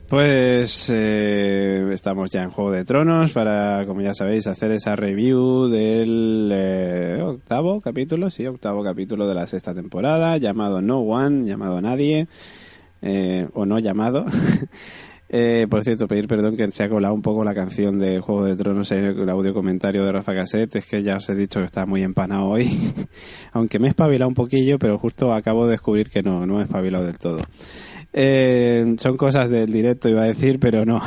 Pues estamos ya en Juego de Tronos para, como ya sabéis, hacer esa review del octavo capítulo de la sexta temporada, llamado No One, llamado Nadie, o no llamado. Por cierto, pedir perdón que se ha colado un poco la canción de Juego de Tronos en el audio comentario de Rafa Cassette. Es que ya os he dicho que está muy empanado hoy, aunque me he espabilado un poquillo, pero justo acabo de descubrir que no me he espabilado del todo. Son cosas del directo, iba a decir, pero no.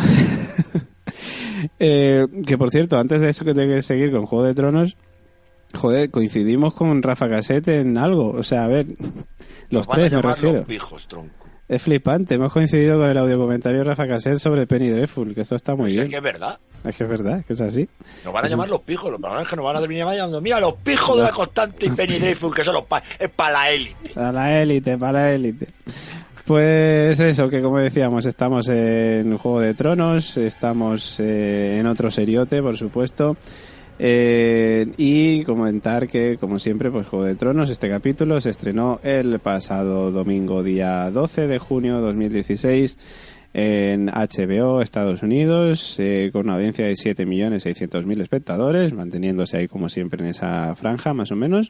Que por cierto, antes de eso, que tengo que seguir con Juego de Tronos, joder, coincidimos con Rafa Cassette en algo. O sea, a ver, los tres me refiero. Los pijos, tronco. Es flipante, hemos coincidido con el audio comentario de Rafa Cassette sobre Penny Dreadful, que esto está muy bien. Es que es verdad. Es que es verdad, que es así. Nos van a llamar los pijos, los personajes que nos van a terminar llamando. Mira, los pijos de la Constante y Penny Dreadful, que son es para la élite. Para la élite. Pues eso, que como decíamos, estamos en Juego de Tronos, estamos en otro seriote, por supuesto. Y comentar que, como siempre, pues Juego de Tronos, este capítulo se estrenó el pasado domingo, día 12 de junio de 2016, en HBO, Estados Unidos, con una audiencia de 7.600.000 espectadores, manteniéndose ahí como siempre en esa franja, más o menos.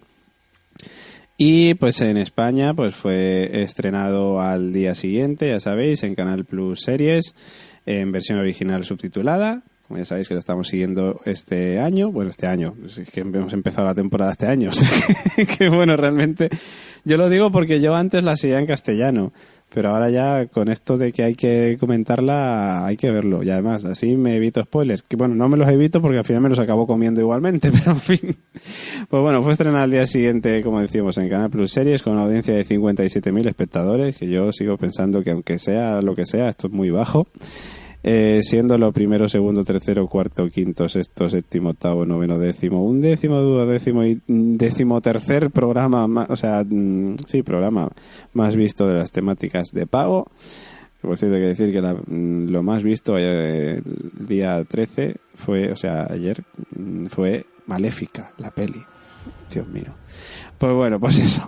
Y pues en España pues fue estrenado al día siguiente, ya sabéis, en Canal Plus Series, en versión original subtitulada. Como ya sabéis que lo estamos siguiendo este año. Bueno, este año. Es que hemos empezado la temporada este año. O sea, que bueno, realmente... Yo lo digo porque yo antes la seguía en castellano. Pero ahora ya con esto de que hay que comentarla, hay que verlo. Y además, así me evito spoilers. Que bueno, no me los evito porque al final me los acabo comiendo igualmente. Pero en fin. Pues bueno, fue estrenada al día siguiente, como decíamos, en Canal Plus Series, con una audiencia de 57.000 espectadores. Que yo sigo pensando que aunque sea lo que sea, esto es muy bajo. Siendo lo primero, segundo, tercero, cuarto, quinto, sexto, séptimo, octavo, noveno, décimo, undécimo, duodécimo y decimotercer programa, programa más visto de las temáticas de pago. Por cierto, hay que decir que lo más visto el día 13 fue, o sea, ayer, fue Maléfica, la peli. Dios mío. Pues bueno, pues eso.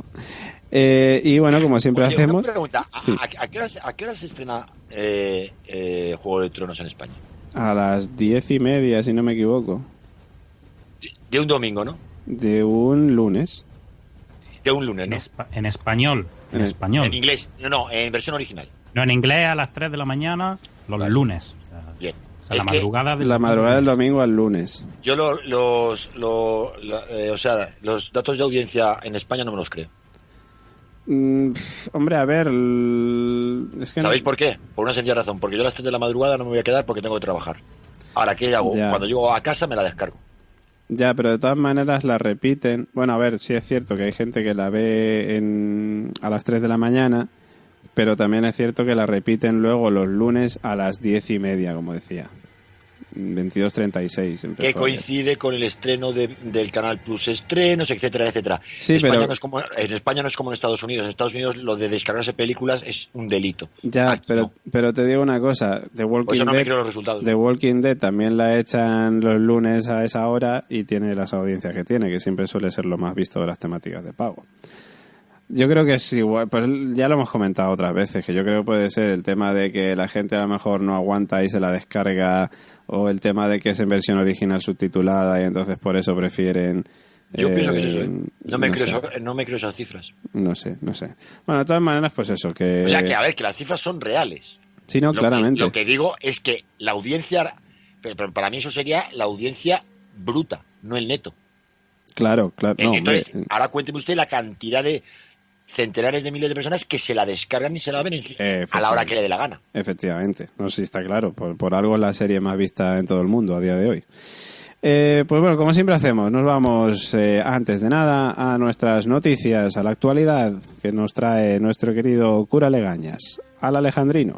Y bueno, como siempre hacemos... Una pregunta, sí. ¿A qué hora se estrena Juego de Tronos en España? A las 10:30, si no me equivoco. De un domingo, ¿no? De un lunes. De un lunes, ¿no? En español. En español. En inglés. No, en versión original. No, en inglés a las 3 de la mañana, los lunes. Bien. O sea, la madrugada del domingo al lunes. Yo los datos de audiencia en España no me los creo. Hombre, a ver, es que ¿sabéis por qué? Por una sencilla razón, porque yo a las 3 de la madrugada no me voy a quedar porque tengo que trabajar. Ahora, ¿qué hago? Ya. Cuando llego a casa me la descargo. Ya, pero de todas maneras la repiten. Bueno, a ver, sí es cierto que hay gente que la ve a las 3 de la mañana, pero también es cierto que la repiten luego los lunes a las 10:30, como decía. 22:36. Que coincide con el estreno del Canal Plus estrenos, etcétera, etcétera. Sí, en España no es como en Estados Unidos. En Estados Unidos lo de descargarse películas es un delito. Ya, aquí pero, no. Pero te digo una cosa. The Walking Dead también la echan los lunes a esa hora y tiene las audiencias que tiene, que siempre suele ser lo más visto de las temáticas de pago. Yo creo que es igual, pues ya lo hemos comentado otras veces, que yo creo que puede ser el tema de que la gente a lo mejor no aguanta y se la descarga, o el tema de que es en versión original subtitulada y entonces por eso prefieren... Yo pienso que es eso, no me creo esas cifras. No sé. Bueno, de todas maneras, pues eso, que... O sea, que las cifras son reales. Sí, no, claramente. Lo que digo es que la audiencia... Pero para mí eso sería la audiencia bruta, no el neto. Claro. No, entonces, ahora cuénteme usted la cantidad de centenares de miles de personas que se la descargan y se la ven a la hora que le dé la gana. Efectivamente. No sé si está claro. Por algo es la serie más vista en todo el mundo a día de hoy. Pues bueno, como siempre hacemos, nos vamos antes de nada a nuestras noticias, a la actualidad que nos trae nuestro querido cura Legañas, al Alejandrino.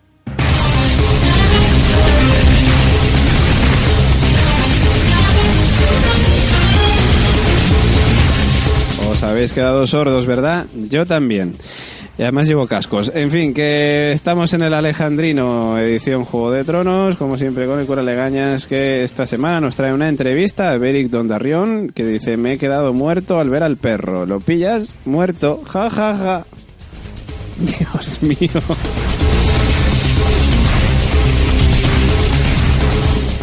Os habéis quedado sordos, ¿verdad? Yo también. Y además llevo cascos. En fin, que estamos en el Alejandrino, edición Juego de Tronos, como siempre con el cura Legañas, que esta semana nos trae una entrevista a Beric Dondarrión, que dice: me he quedado muerto al ver al perro. ¿Lo pillas? Muerto. Ja, ja, ja. Dios mío.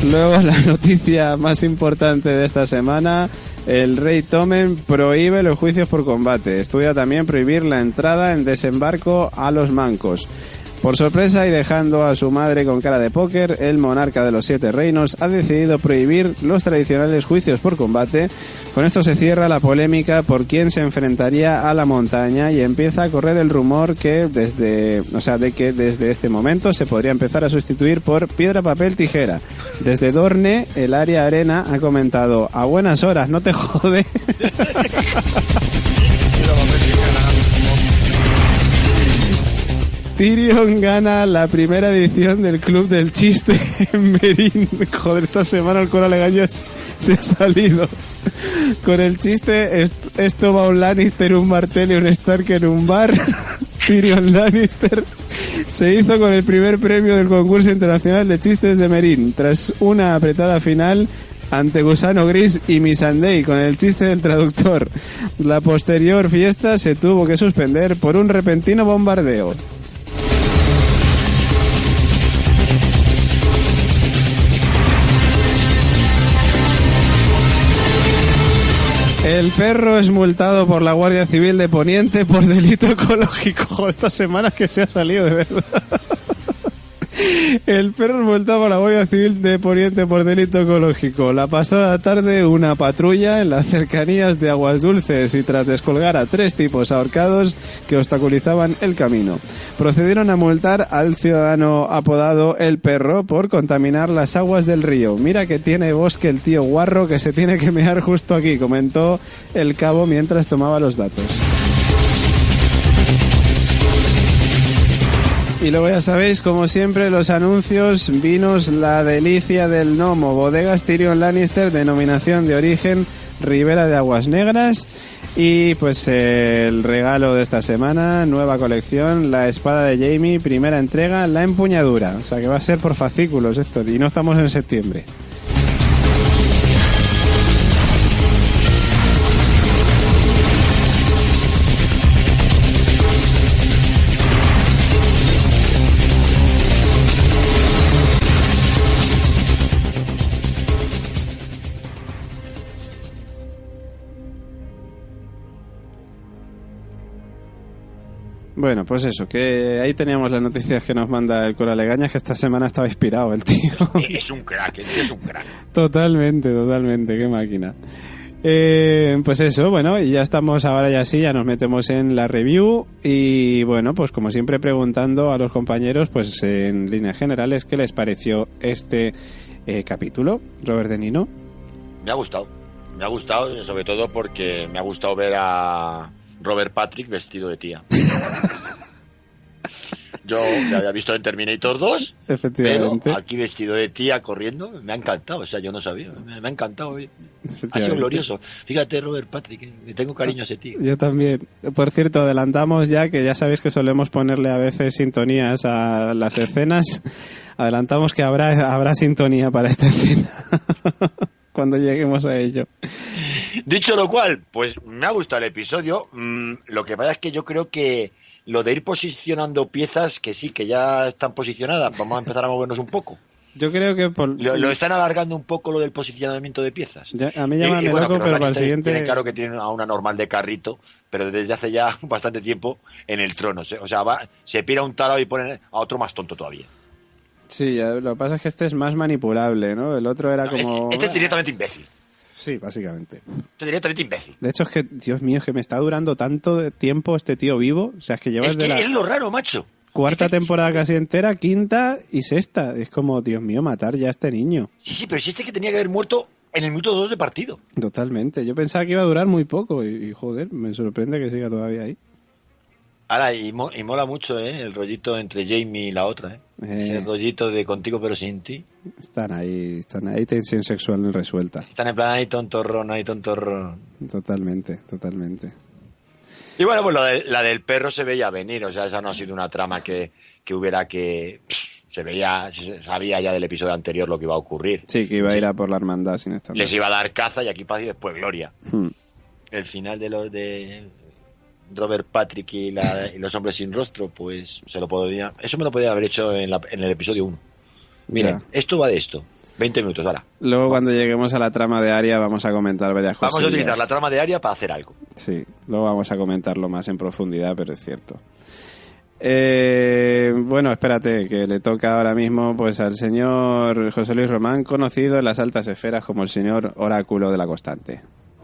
Luego la noticia más importante de esta semana: el rey Tommen prohíbe los juicios por combate. Estudia también prohibir la entrada en desembarco a los mancos. Por sorpresa y dejando a su madre con cara de póker, el monarca de los 7 reinos ha decidido prohibir los tradicionales juicios por combate. Con esto se cierra la polémica por quién se enfrentaría a la montaña y empieza a correr el rumor de que desde este momento se podría empezar a sustituir por piedra, papel, tijera. Desde Dorne, el área arena ha comentado: a buenas horas, no te jode. Tyrion gana la primera edición del Club del Chiste en Meereen. Joder, esta semana el Cora Legañas se ha salido. Con el chiste, esto va un Lannister, un Martell y un Stark en un bar. Tyrion Lannister se hizo con el primer premio del concurso internacional de chistes de Meereen, tras una apretada final ante Gusano Gris y Missandei con el chiste del traductor. La posterior fiesta se tuvo que suspender por un repentino bombardeo. El perro es multado por la Guardia Civil de Poniente por delito ecológico. Joder, esta semana que se ha salido, de verdad. El perro es multado por la Guardia Civil de Poniente por delito ecológico. La pasada tarde, una patrulla en las cercanías de Aguas Dulces y tras descolgar a 3 tipos ahorcados que obstaculizaban el camino, procedieron a multar al ciudadano apodado El Perro por contaminar las aguas del río. Mira que tiene bosque el tío guarro que se tiene que mear justo aquí, comentó el cabo mientras tomaba los datos. Y luego ya sabéis, como siempre, los anuncios: vinos La Delicia del Gnomo, bodegas Tyrion Lannister, denominación de origen Ribera de Aguas Negras. Y pues el regalo de esta semana, nueva colección, la espada de Jaime, primera entrega, la empuñadura. O sea que va a ser por fascículos esto, y no estamos en septiembre. Bueno, pues eso, que ahí teníamos las noticias que nos manda el Cora Legañas, que esta semana estaba inspirado el tío. Es un crack, es un crack. Totalmente, qué máquina. Pues eso, bueno, y ya estamos ahora ya sí, ya nos metemos en la review y bueno, pues como siempre preguntando a los compañeros, pues en líneas generales, ¿qué les pareció este capítulo? Robert De Nino. Me ha gustado, sobre todo porque me ha gustado ver a Robert Patrick vestido de tía. Yo me había visto en Terminator 2, efectivamente, pero aquí vestido de tía corriendo, me ha encantado, o sea, yo no sabía, me ha encantado. Ha sido glorioso. Fíjate, Robert Patrick, le tengo cariño a ese tío. Yo también. Por cierto, adelantamos ya, que ya sabéis que solemos ponerle a veces sintonías a las escenas, adelantamos que habrá sintonía para esta escena cuando lleguemos a ello. Dicho lo cual, pues me ha gustado el episodio. Lo que pasa es que yo creo que lo de ir posicionando piezas, que sí, que ya están posicionadas, vamos a empezar a movernos un poco. Yo creo que lo están alargando un poco lo del posicionamiento de piezas. Ya, a mí llámame loco, pero para el siguiente... Tienen claro que tienen a una normal de carrito, pero desde hace ya bastante tiempo en el trono. O sea, se pira un tarado y ponen a otro más tonto todavía. Sí, lo que pasa es que este es más manipulable, ¿no? El otro era como... Este es directamente imbécil. Sí, básicamente. Este es directamente imbécil. De hecho, es que, Dios mío, es que me está durando tanto tiempo este tío vivo. O sea, es que llevas es lo raro, macho. Cuarta temporada casi entera, quinta y sexta. Es como, Dios mío, matar ya a este niño. Sí, pero si que tenía que haber muerto en el minuto 2 de partido. Totalmente. Yo pensaba que iba a durar muy poco y joder, me sorprende que siga todavía ahí. Ahora, y mola mucho, el rollito entre Jaime y la otra, ese rollito de contigo pero sin ti. Están ahí, tensión sexual resuelta. Están en plan ahí tontorrón. Totalmente. Y bueno, pues la del perro se veía venir, o sea, esa no ha sido una trama que hubiera que... se sabía ya del episodio anterior lo que iba a ocurrir. Sí, que iba a ir a por la hermandad sin estar. Les iba a dar caza y aquí paz y después gloria. El final de Robert Patrick y los hombres sin rostro, pues eso me lo podía haber hecho en el episodio 1. Miren, esto va de esto. 20 minutos, ahora. Luego cuando lleguemos a la trama de Arya vamos a comentar varias cosas. Vamos a utilizar la trama de Arya para hacer algo. Sí, luego vamos a comentarlo más en profundidad, pero es cierto. Bueno, espérate, que le toca ahora mismo pues al señor José Luis Román, conocido en las altas esferas como el señor Oráculo de la Constante.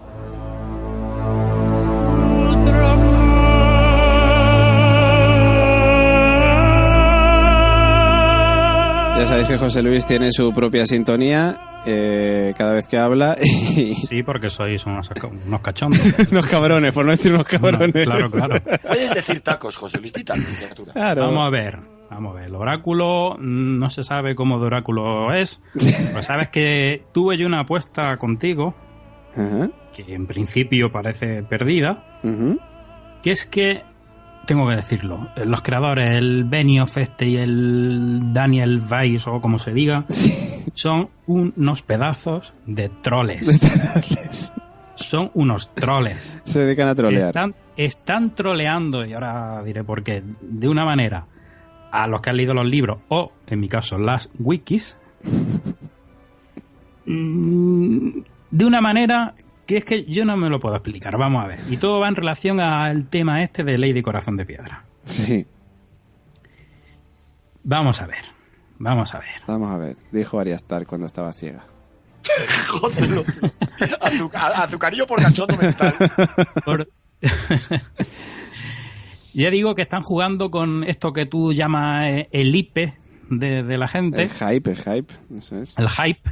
Ya sabéis que José Luis tiene su propia sintonía cada vez que habla. Sí, porque sois unos cachondos. Unos cabrones, por no decir unos cabrones. No, claro. Puedes decir tacos, José Luis, literatura. Claro. Vamos a ver. El oráculo, no se sabe cómo de oráculo es. Pues sabes que tuve yo una apuesta contigo, Ajá. que en principio parece perdida, Uh-huh. que es que, tengo que decirlo, los creadores, el Benioff y el Daniel Weiss, o como se diga, son unos pedazos de troles. Son unos troles. Se dedican a trolear. Están troleando, y ahora diré por qué, de una manera a los que han leído los libros, o en mi caso las wikis, de una manera que es que yo no me lo puedo explicar. Vamos a ver. Y todo va en relación al tema este de Lady Corazón de Piedra. Sí. Vamos a ver. Vamos a ver. Dijo Arya Stark cuando estaba ciega. Jódelo. Azucarillo por cachondo mental. Ya digo que están jugando con esto que tú llamas el hipe de la gente. El hype. Eso es. El hype.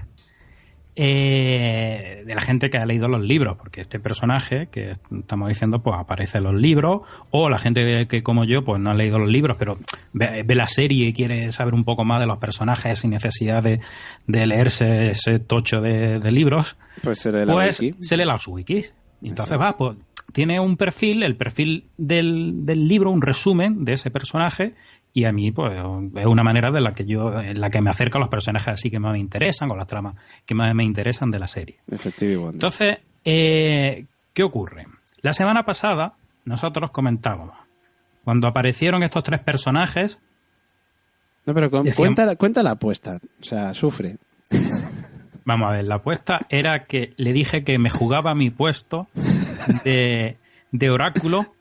De la gente que ha leído los libros, porque este personaje que estamos diciendo pues aparece en los libros, o la gente que como yo pues no ha leído los libros pero ve la serie y quiere saber un poco más de los personajes sin necesidad de leerse ese tocho de libros, pues se lee la wiki. Se lee las wikis y entonces pues tiene un perfil, el perfil del libro, un resumen de ese personaje. Y a mí, pues, es una manera en la que me acerco a los personajes así que más me interesan, o las tramas que más me interesan de la serie. Efectivamente. Entonces, ¿qué ocurre? La semana pasada, nosotros comentábamos, cuando aparecieron estos tres personajes... No, pero cuenta la apuesta. O sea, sufre. Vamos a ver, la apuesta era que le dije que me jugaba mi puesto de oráculo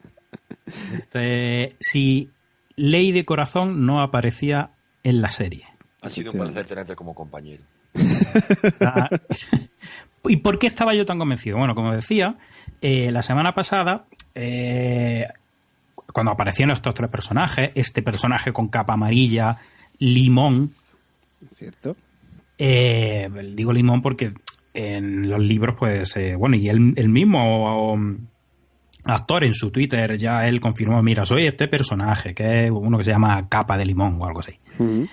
si Lady Corazón no aparecía en la serie. Ha sido un placer tenerte como compañero. ¿Y por qué estaba yo tan convencido? Bueno, como decía, la semana pasada, cuando aparecieron estos tres personajes, este personaje con capa amarilla, Limón. ¿Cierto? Digo Limón porque en los libros, pues, bueno, y él mismo... actor en su Twitter ya él confirmó, mira, soy este personaje que es uno que se llama Capa de Limón o algo así. Uh-huh.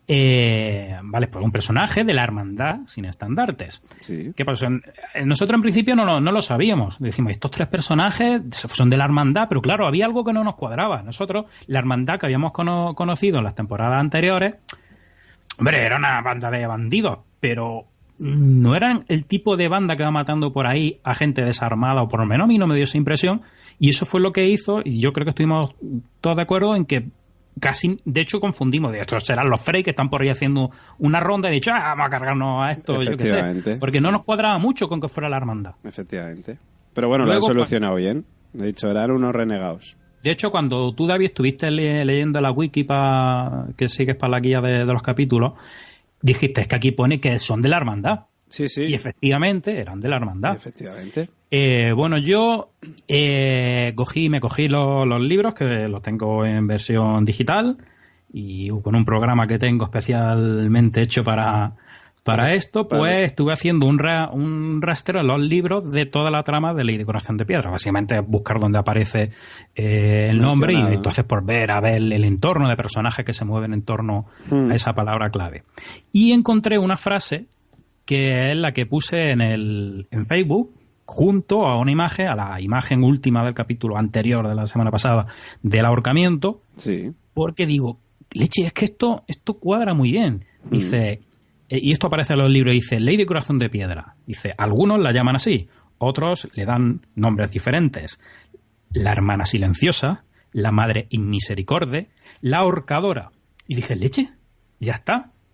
Vale, pues un personaje de la hermandad sin estandartes. Sí. ¿Qué pasó? Nosotros en principio no lo sabíamos. Decimos, estos tres personajes son de la hermandad, pero claro, había algo que no nos cuadraba. Nosotros, la hermandad que habíamos conocido en las temporadas anteriores, hombre, era una banda de bandidos, pero no eran el tipo de banda que va matando por ahí a gente desarmada, o por lo menos a mí no me dio esa impresión, y eso fue lo que hizo, y yo creo que estuvimos todos de acuerdo en que casi, de hecho, confundimos de estos serán los Frey que están por ahí haciendo una ronda y he dicho, vamos a cargarnos a esto, yo qué sé, porque no nos cuadraba mucho con que fuera la hermandad. Efectivamente. Pero bueno, luego, lo han solucionado bien. De hecho, eran unos renegados. De hecho, cuando tú, David, estuviste leyendo la wiki que sigues para la guía de los capítulos, dijiste, es que aquí pone que son de la hermandad. Sí. Y efectivamente eran de la hermandad. Efectivamente. Bueno, yo me cogí los libros, que los tengo en versión digital, y con un programa que tengo especialmente hecho para esto, pues estuve haciendo un rastreo de los libros de toda la trama de Lady Corazón de Piedra. Básicamente buscar dónde aparece el nombre y entonces por ver el entorno de personajes que se mueven en torno a esa palabra clave. Y encontré una frase que es la que puse en Facebook, junto a una imagen, a la imagen última del capítulo anterior de la semana pasada del ahorcamiento, sí. Porque digo, leche, es que esto cuadra muy bien. Dice, y esto aparece en los libros, dice, Lady Corazón de Piedra. Dice, algunos la llaman así, otros le dan nombres diferentes. La hermana silenciosa, la madre inmisericorde, la ahorcadora. Y dije, leche, ya está.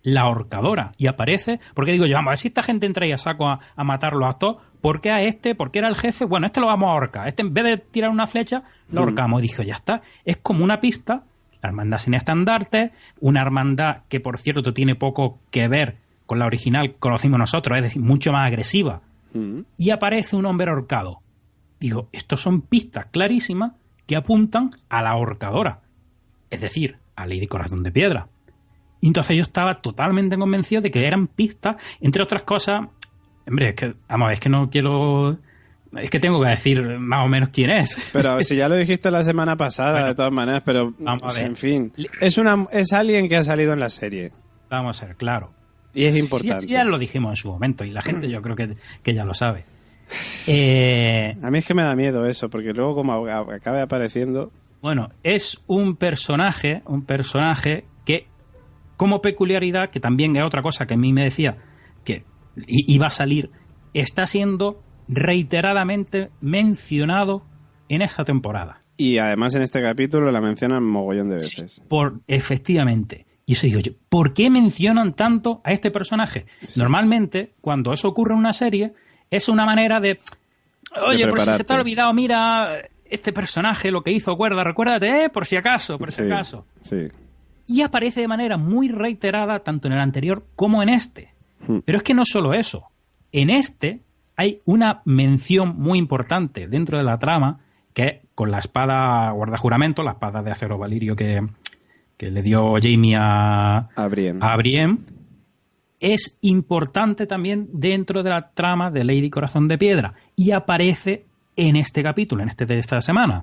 la ahorcadora. Y aparece, porque digo yo, vamos a ver si esta gente entra ahí a saco a matarlos a todos. ¿Por qué a este? ¿Por qué era el jefe? Bueno, este lo vamos a ahorcar. Este, en vez de tirar una flecha, lo ahorcamos. Y dije, ya está. Es como una pista, la hermandad sin estandarte, una hermandad que, por cierto, tiene poco que ver con la original que conocimos nosotros, es decir, mucho más agresiva. Y aparece un hombre ahorcado. Digo, estos son pistas clarísimas que apuntan a la ahorcadora. Es decir, a Lady Corazón de Piedra. Y entonces yo estaba totalmente convencido de que eran pistas, entre otras cosas. Hombre, es que, vamos, es que no quiero. Es que tengo que decir más o menos quién es. Pero si ya lo dijiste la semana pasada, bueno, de todas maneras, pero vamos a ver. En fin. Es alguien que ha salido en la serie. Vamos a ver, claro. Y es importante. Sí, ya lo dijimos en su momento, y la gente yo creo que ya lo sabe. A mí es que me da miedo eso, porque luego como acabe apareciendo. Bueno, es un personaje que, como peculiaridad, que también es otra cosa que a mí me decía que iba a salir, está siendo reiteradamente mencionado en esta temporada. Y además en este capítulo la mencionan mogollón de veces. Sí, efectivamente. Y eso digo yo, ¿por qué mencionan tanto a este personaje? Sí. Normalmente, cuando eso ocurre en una serie, es una manera de... Oye, por si se te ha olvidado, mira, este personaje, lo que hizo, recuérdate, por si acaso, por si acaso. Sí. Y aparece de manera muy reiterada, tanto en el anterior como en este. Pero es que no solo eso. En este hay una mención muy importante dentro de la trama, que es con la espada guardajuramento, la espada de acero valirio que le dio Jaime a Brienne, es importante también dentro de la trama de Lady Corazón de Piedra y aparece en este capítulo, en este de esta semana.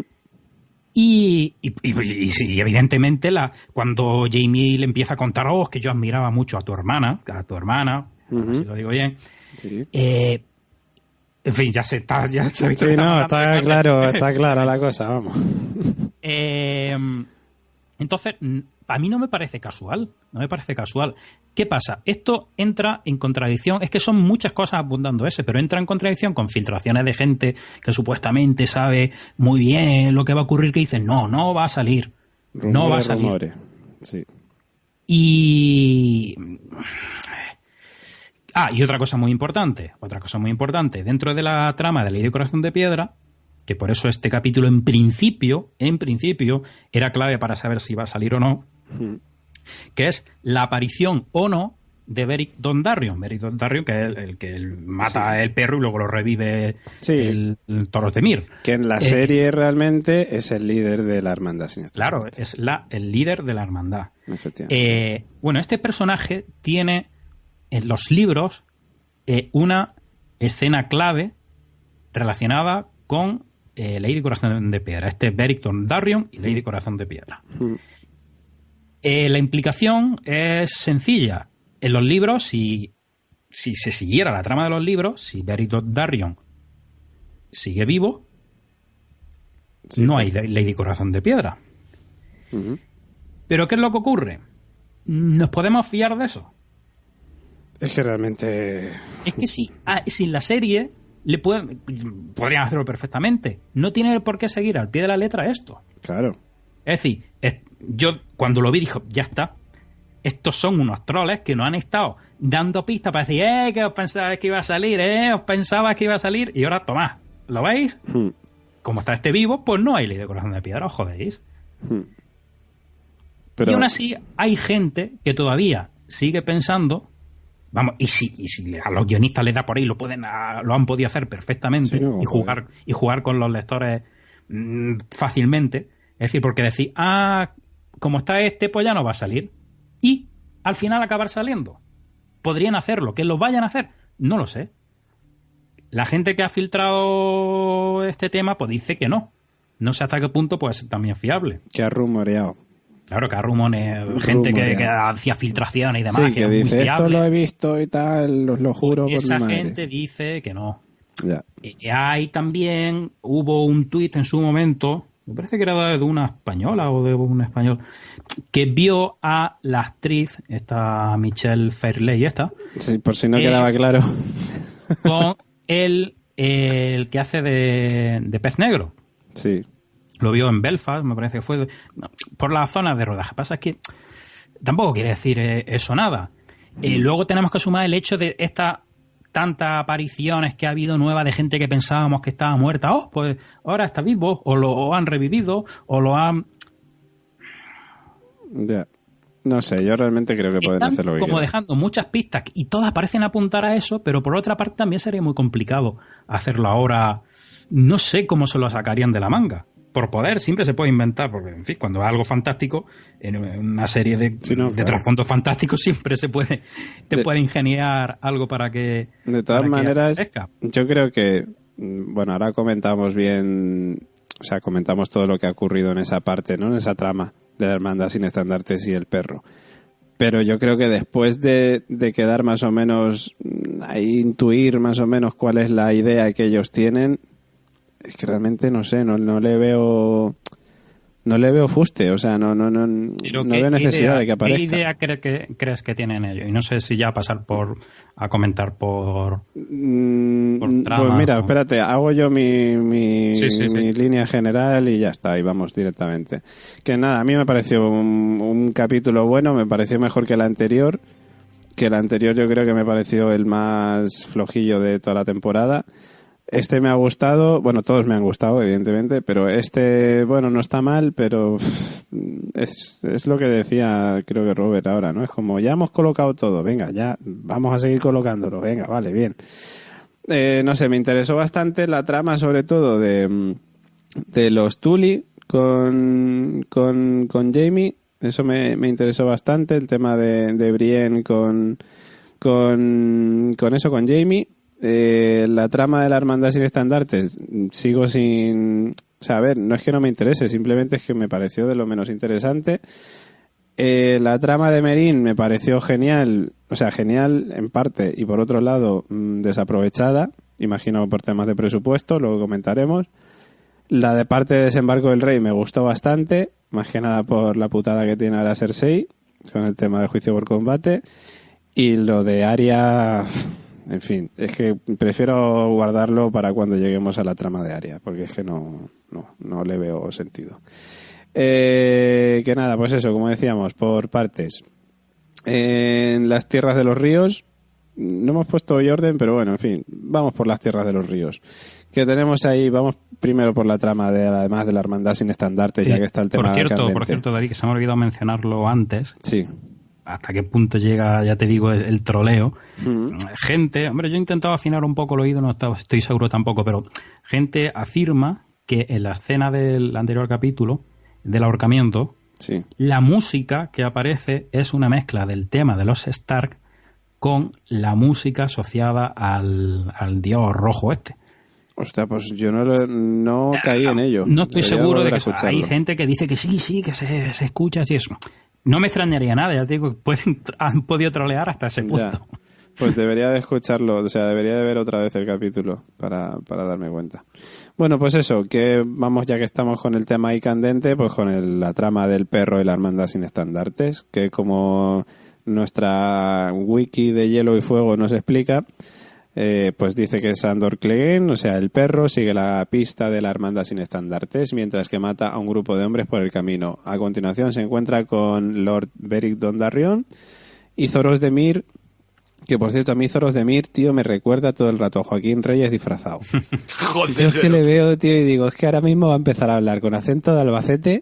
Y evidentemente cuando Jaime le empieza a contar, que yo admiraba mucho a tu hermana, si lo digo bien, sí. En fin, ya se está... Ya se sí, no, está clara la cosa, vamos. Entonces, a mí no me parece casual. ¿Qué pasa? Esto entra en contradicción. Es que son muchas cosas apuntando a ese, pero entra en contradicción con filtraciones de gente que supuestamente sabe muy bien lo que va a ocurrir, que dicen, no va a salir. No va a salir. Rumores. Sí. Y otra cosa muy importante. Dentro de la trama de Lady Corazón de Piedra, que por eso este capítulo en principio era clave para saber si iba a salir o no, que es la aparición o no de Beric Dondarrion. Beric Dondarrion, que es el que mata el perro y luego lo revive el Toros de Mir. Que en la serie realmente es el líder de la hermandad. Claro, es el líder de la hermandad. Efectivamente. Bueno, este personaje tiene en los libros una escena clave relacionada con Lady Corazón de Piedra. Este es Beric Dondarrion y Lady Corazón de Piedra. La implicación es sencilla. En los libros, si se siguiera la trama de los libros, si Beric Dondarrion sigue vivo, no hay Lady Corazón de Piedra. ¿Pero qué es lo que ocurre? ¿Nos podemos fiar de eso? Es que realmente... Es que sí. Si la serie... podrían hacerlo perfectamente. No tiene por qué seguir al pie de la letra esto. Claro. Es decir, yo cuando lo vi dije, ya está. Estos son unos troles que nos han estado dando pistas para decir, que os pensabais que iba a salir, os pensabais que iba a salir, y ahora tomad, ¿lo veis? Como está este vivo, pues no hay Ley de Corazón de Piedra, os jodéis. Pero... Y aún así hay gente que todavía sigue pensando, vamos, y si a los guionistas les da por ahí, lo han podido hacer perfectamente, y jugar con los lectores fácilmente. Es decir, porque decir, como está este, pues ya no va a salir. Y al final acabar saliendo. Podrían hacerlo. ¿Que lo vayan a hacer? No lo sé. La gente que ha filtrado este tema, pues dice que no. No sé hasta qué punto puede ser también fiable. Que ha rumoreado. Claro, que ha rumoreado. Gente que hacía filtraciones y demás. Sí, que dice, esto lo he visto y tal, lo juro por mi esa madre. Gente dice que no. Ya. Hay también, hubo un tuit en su momento... Me parece que era de una española o de un español que vio a la actriz, esta Michelle Fairley, Sí, por si no quedaba claro. Con el que hace de pez negro. Sí. Lo vio en Belfast, me parece que fue por la zona de rodaje. Pasa es que tampoco quiere decir eso nada. Luego tenemos que sumar el hecho de estas tantas apariciones que ha habido nuevas de gente que pensábamos que estaba muerta. Oh, pues ahora está vivo, o lo han revivido, o lo han... Ya. No sé, yo realmente creo que pueden Están hacer lo que como quieran. dejando muchas pistas y todas parecen apuntar a eso, pero por otra parte también sería muy complicado hacerlo ahora. No sé cómo se lo sacarían de la manga. Por poder, siempre se puede inventar, porque en fin, cuando es algo fantástico, en una serie de trasfondos fantásticos siempre se puede, puede ingeniar algo para que... De todas maneras, aparezca. yo creo que, bueno, ahora comentamos bien, o sea, comentamos todo lo que ha ocurrido en esa parte, ¿no? En esa trama de la hermandad sin estandartes y el perro. Pero yo creo que después de quedar más o menos, ahí intuir más o menos cuál es la idea que ellos tienen, es que realmente no sé, no le veo fuste, o sea, no veo necesidad de que aparezca. ¿Qué idea crees que tienen ellos? Y no sé si ya pasar a comentar por trama, pues mira, espérate, hago yo mi línea general y ya está, y vamos directamente. Que nada, a mí me pareció un capítulo bueno, me pareció mejor que el anterior. Que el anterior yo creo que me pareció el más flojillo de toda la temporada. Este me ha gustado, bueno, todos me han gustado, evidentemente, pero este, bueno, no está mal, pero es lo que decía, creo que Robert ahora, ¿no? Es como, ya hemos colocado todo, venga, ya, vamos a seguir colocándolo, venga, vale, bien. No sé, me interesó bastante la trama, sobre todo, de los Tully con Jamie, eso me interesó bastante, el tema de Brienne con Jamie. La trama de la hermandad sin estandartes sigo sin... O sea, a ver, no es que no me interese, simplemente es que me pareció de lo menos interesante. La trama de Meereen me pareció genial, o sea, genial en parte, y por otro lado desaprovechada, imagino por temas de presupuesto, luego comentaremos. La de parte de Desembarco del Rey me gustó bastante, más que nada por la putada que tiene ahora Cersei con el tema del juicio por combate, y lo de Arya... En fin, es que prefiero guardarlo para cuando lleguemos a la trama de Arya, porque es que no le veo sentido. Que nada, pues eso, como decíamos, por partes. En las tierras de los ríos, no hemos puesto hoy orden, pero bueno, en fin, vamos por las tierras de los ríos. Que tenemos ahí, vamos primero por la trama además de la hermandad sin estandarte, ya que está el tema candente. Por cierto, David, que se me ha olvidado mencionarlo antes. Sí. Hasta qué punto llega, ya te digo, el troleo. Gente, hombre, yo he intentado afinar un poco el oído, no estoy seguro tampoco, pero gente afirma que en la escena del anterior capítulo, del ahorcamiento, sí, la música que aparece es una mezcla del tema de los Stark con la música asociada al dios rojo este. Hostia, pues yo no caí en ello. No estoy seguro de que escucharlo. hay gente que dice que sí, que se escucha así eso. No me extrañaría nada, ya te digo, han podido trolear hasta ese punto. Ya. Pues debería de escucharlo, o sea, debería de ver otra vez el capítulo para darme cuenta. Bueno, pues eso, que vamos, ya que estamos con el tema ahí candente, pues con la trama del perro y la hermandad sin estandartes, que como nuestra wiki de Hielo y Fuego nos explica, pues dice que Sandor Clegane, o sea, el perro, sigue la pista de la hermandad sin estandartes mientras que mata a un grupo de hombres por el camino. A continuación se encuentra con Lord Beric Dondarrion y Zoros de Mir, que por cierto a mí Zoros de Mir, tío, me recuerda todo el rato a Joaquín Reyes disfrazado. Joder, yo es que le veo, tío, y digo, es que ahora mismo va a empezar a hablar con acento de Albacete.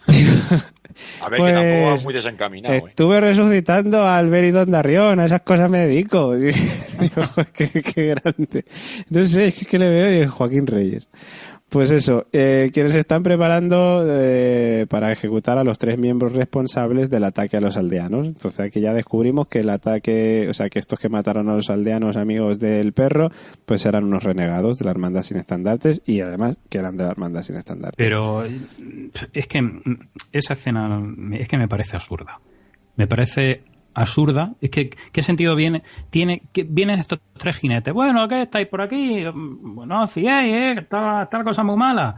A ver, pues, que tampoco va muy desencaminado. Estuve resucitando al Beric Dondarrion, a esas cosas me dedico. Digo, qué grande. No sé, es que le veo y digo, Joaquín Reyes. Pues eso, quienes se están preparando para ejecutar a los 3 miembros responsables del ataque a los aldeanos. Entonces aquí ya descubrimos que el ataque, o sea, que estos que mataron a los aldeanos amigos del perro, pues eran unos renegados de la hermandad sin estandartes y además que eran de la hermandad sin estandartes. Pero es que esa escena es que me parece absurda. Me parece absurda. Es que ¿qué sentido tiene que vienen estos 3 jinetes? Bueno, ¿qué estáis por aquí? Bueno, fiéis, que está la cosa muy mala.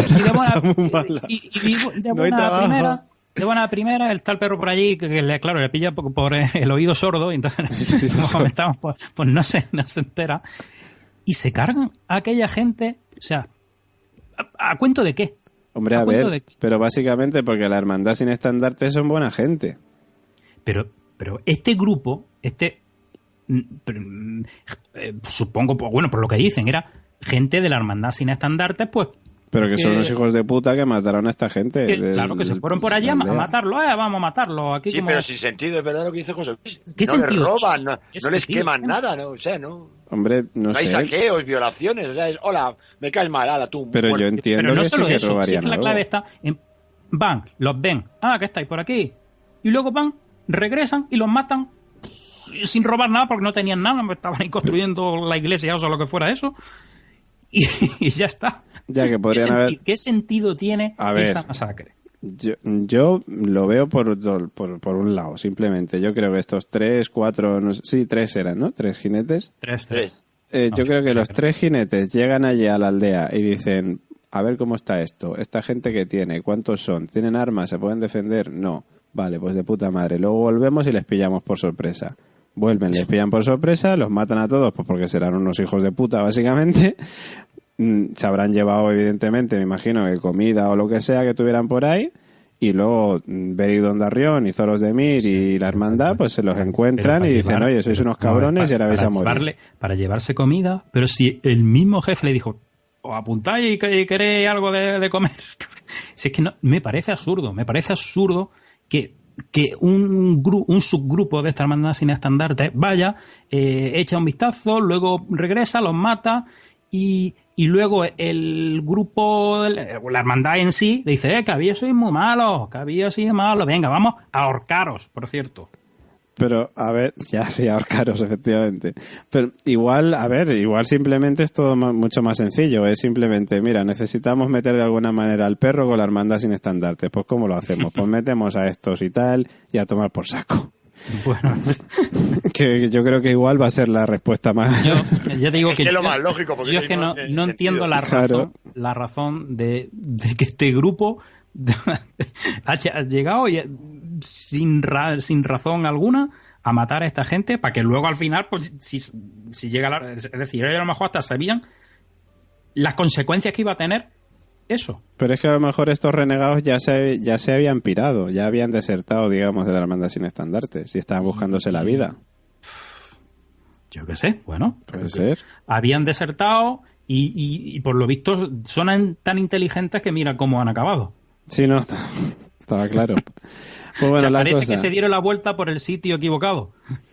Y de buena primera está el perro por allí que claro, le pilla por el oído sordo y entonces nos comentamos, pues no se entera y se cargan a aquella gente, o sea, ¿a cuento de qué? Hombre, a ver, pero básicamente porque la hermandad sin estandartes son buena gente. Pero este grupo, supongo, pues, bueno, por lo que dicen, era gente de la Hermandad Sin Estandartes, pues. Pero que son los hijos de puta que mataron a esta gente. Claro, que se fueron por allí a matarlo, vamos a matarlo. Aquí sí, como... pero sin sentido, es verdad lo que dice José Luis. ¿Qué no sentido? les roban, no les sentido? queman nada, ¿no? O sea, no... Hombre, no hay sé. saqueos, violaciones, o sea, es, hola, me caes mal, ala, tú. Pero muerto. yo entiendo Pero no que sí solo que eso, sí robarían que la algo. clave está en... Van, los ven, que estáis por aquí. Y luego van, regresan y los matan sin robar nada porque no tenían nada, estaban ahí construyendo la iglesia o lo que fuera eso. Y ya está. Ya que podrían haber... ¿Qué sentido tiene esa masacre? Yo lo veo por un lado, simplemente. Yo creo que estos 3, 4, no sé, sí, 3 eran, ¿no? 3 jinetes. 3. Yo creo que los 3 jinetes llegan allí a la aldea y dicen, a ver cómo está esto, esta gente que tiene, ¿cuántos son? ¿Tienen armas? ¿Se pueden defender? No. Vale, pues de puta madre. Luego volvemos y les pillamos por sorpresa. Vuelven, les pillan por sorpresa, los matan a todos, pues porque serán unos hijos de puta, básicamente. Se habrán llevado, evidentemente, me imagino, que comida o lo que sea que tuvieran por ahí. Y luego Beric Dondarrion y Zoros de Mir y la hermandad, pues se los encuentran y dicen, oye, sois unos cabrones y ahora vais a morir. Para llevarse comida, pero si el mismo jefe le dijo, os apuntáis y queréis algo de comer. Si es que no, me parece absurdo que un subgrupo de esta hermandad sin estandartes vaya, echa un vistazo, luego regresa, los mata y luego el grupo, la hermandad en sí, le dice, que había sois muy malos, venga, vamos a ahorcaros, por cierto. Pero, a ver, ya sí, ahorcaros, efectivamente. Pero igual simplemente es todo mucho más sencillo. Es simplemente, mira, necesitamos meter de alguna manera al perro con la hermandad sin estandartes. Pues, ¿cómo lo hacemos? Pues metemos a estos y tal, y a tomar por saco. Bueno, que yo creo que igual va a ser la respuesta más... Yo digo que es lo más lógico. Porque yo es que no entiendo la razón de que este grupo ha llegado y sin razón alguna a matar a esta gente para que luego al final, pues si llega es decir, ellos a lo mejor hasta sabían las consecuencias que iba a tener eso. Pero es que a lo mejor estos renegados ya se habían pirado, ya habían desertado, digamos, de la hermandad sin estandartes y estaban buscándose la vida. Yo qué sé, bueno. Puede ser. Habían desertado y por lo visto son tan inteligentes que mira cómo han acabado. Sí, no, estaba claro. Pues bueno, parece que se dieron la vuelta por el sitio equivocado.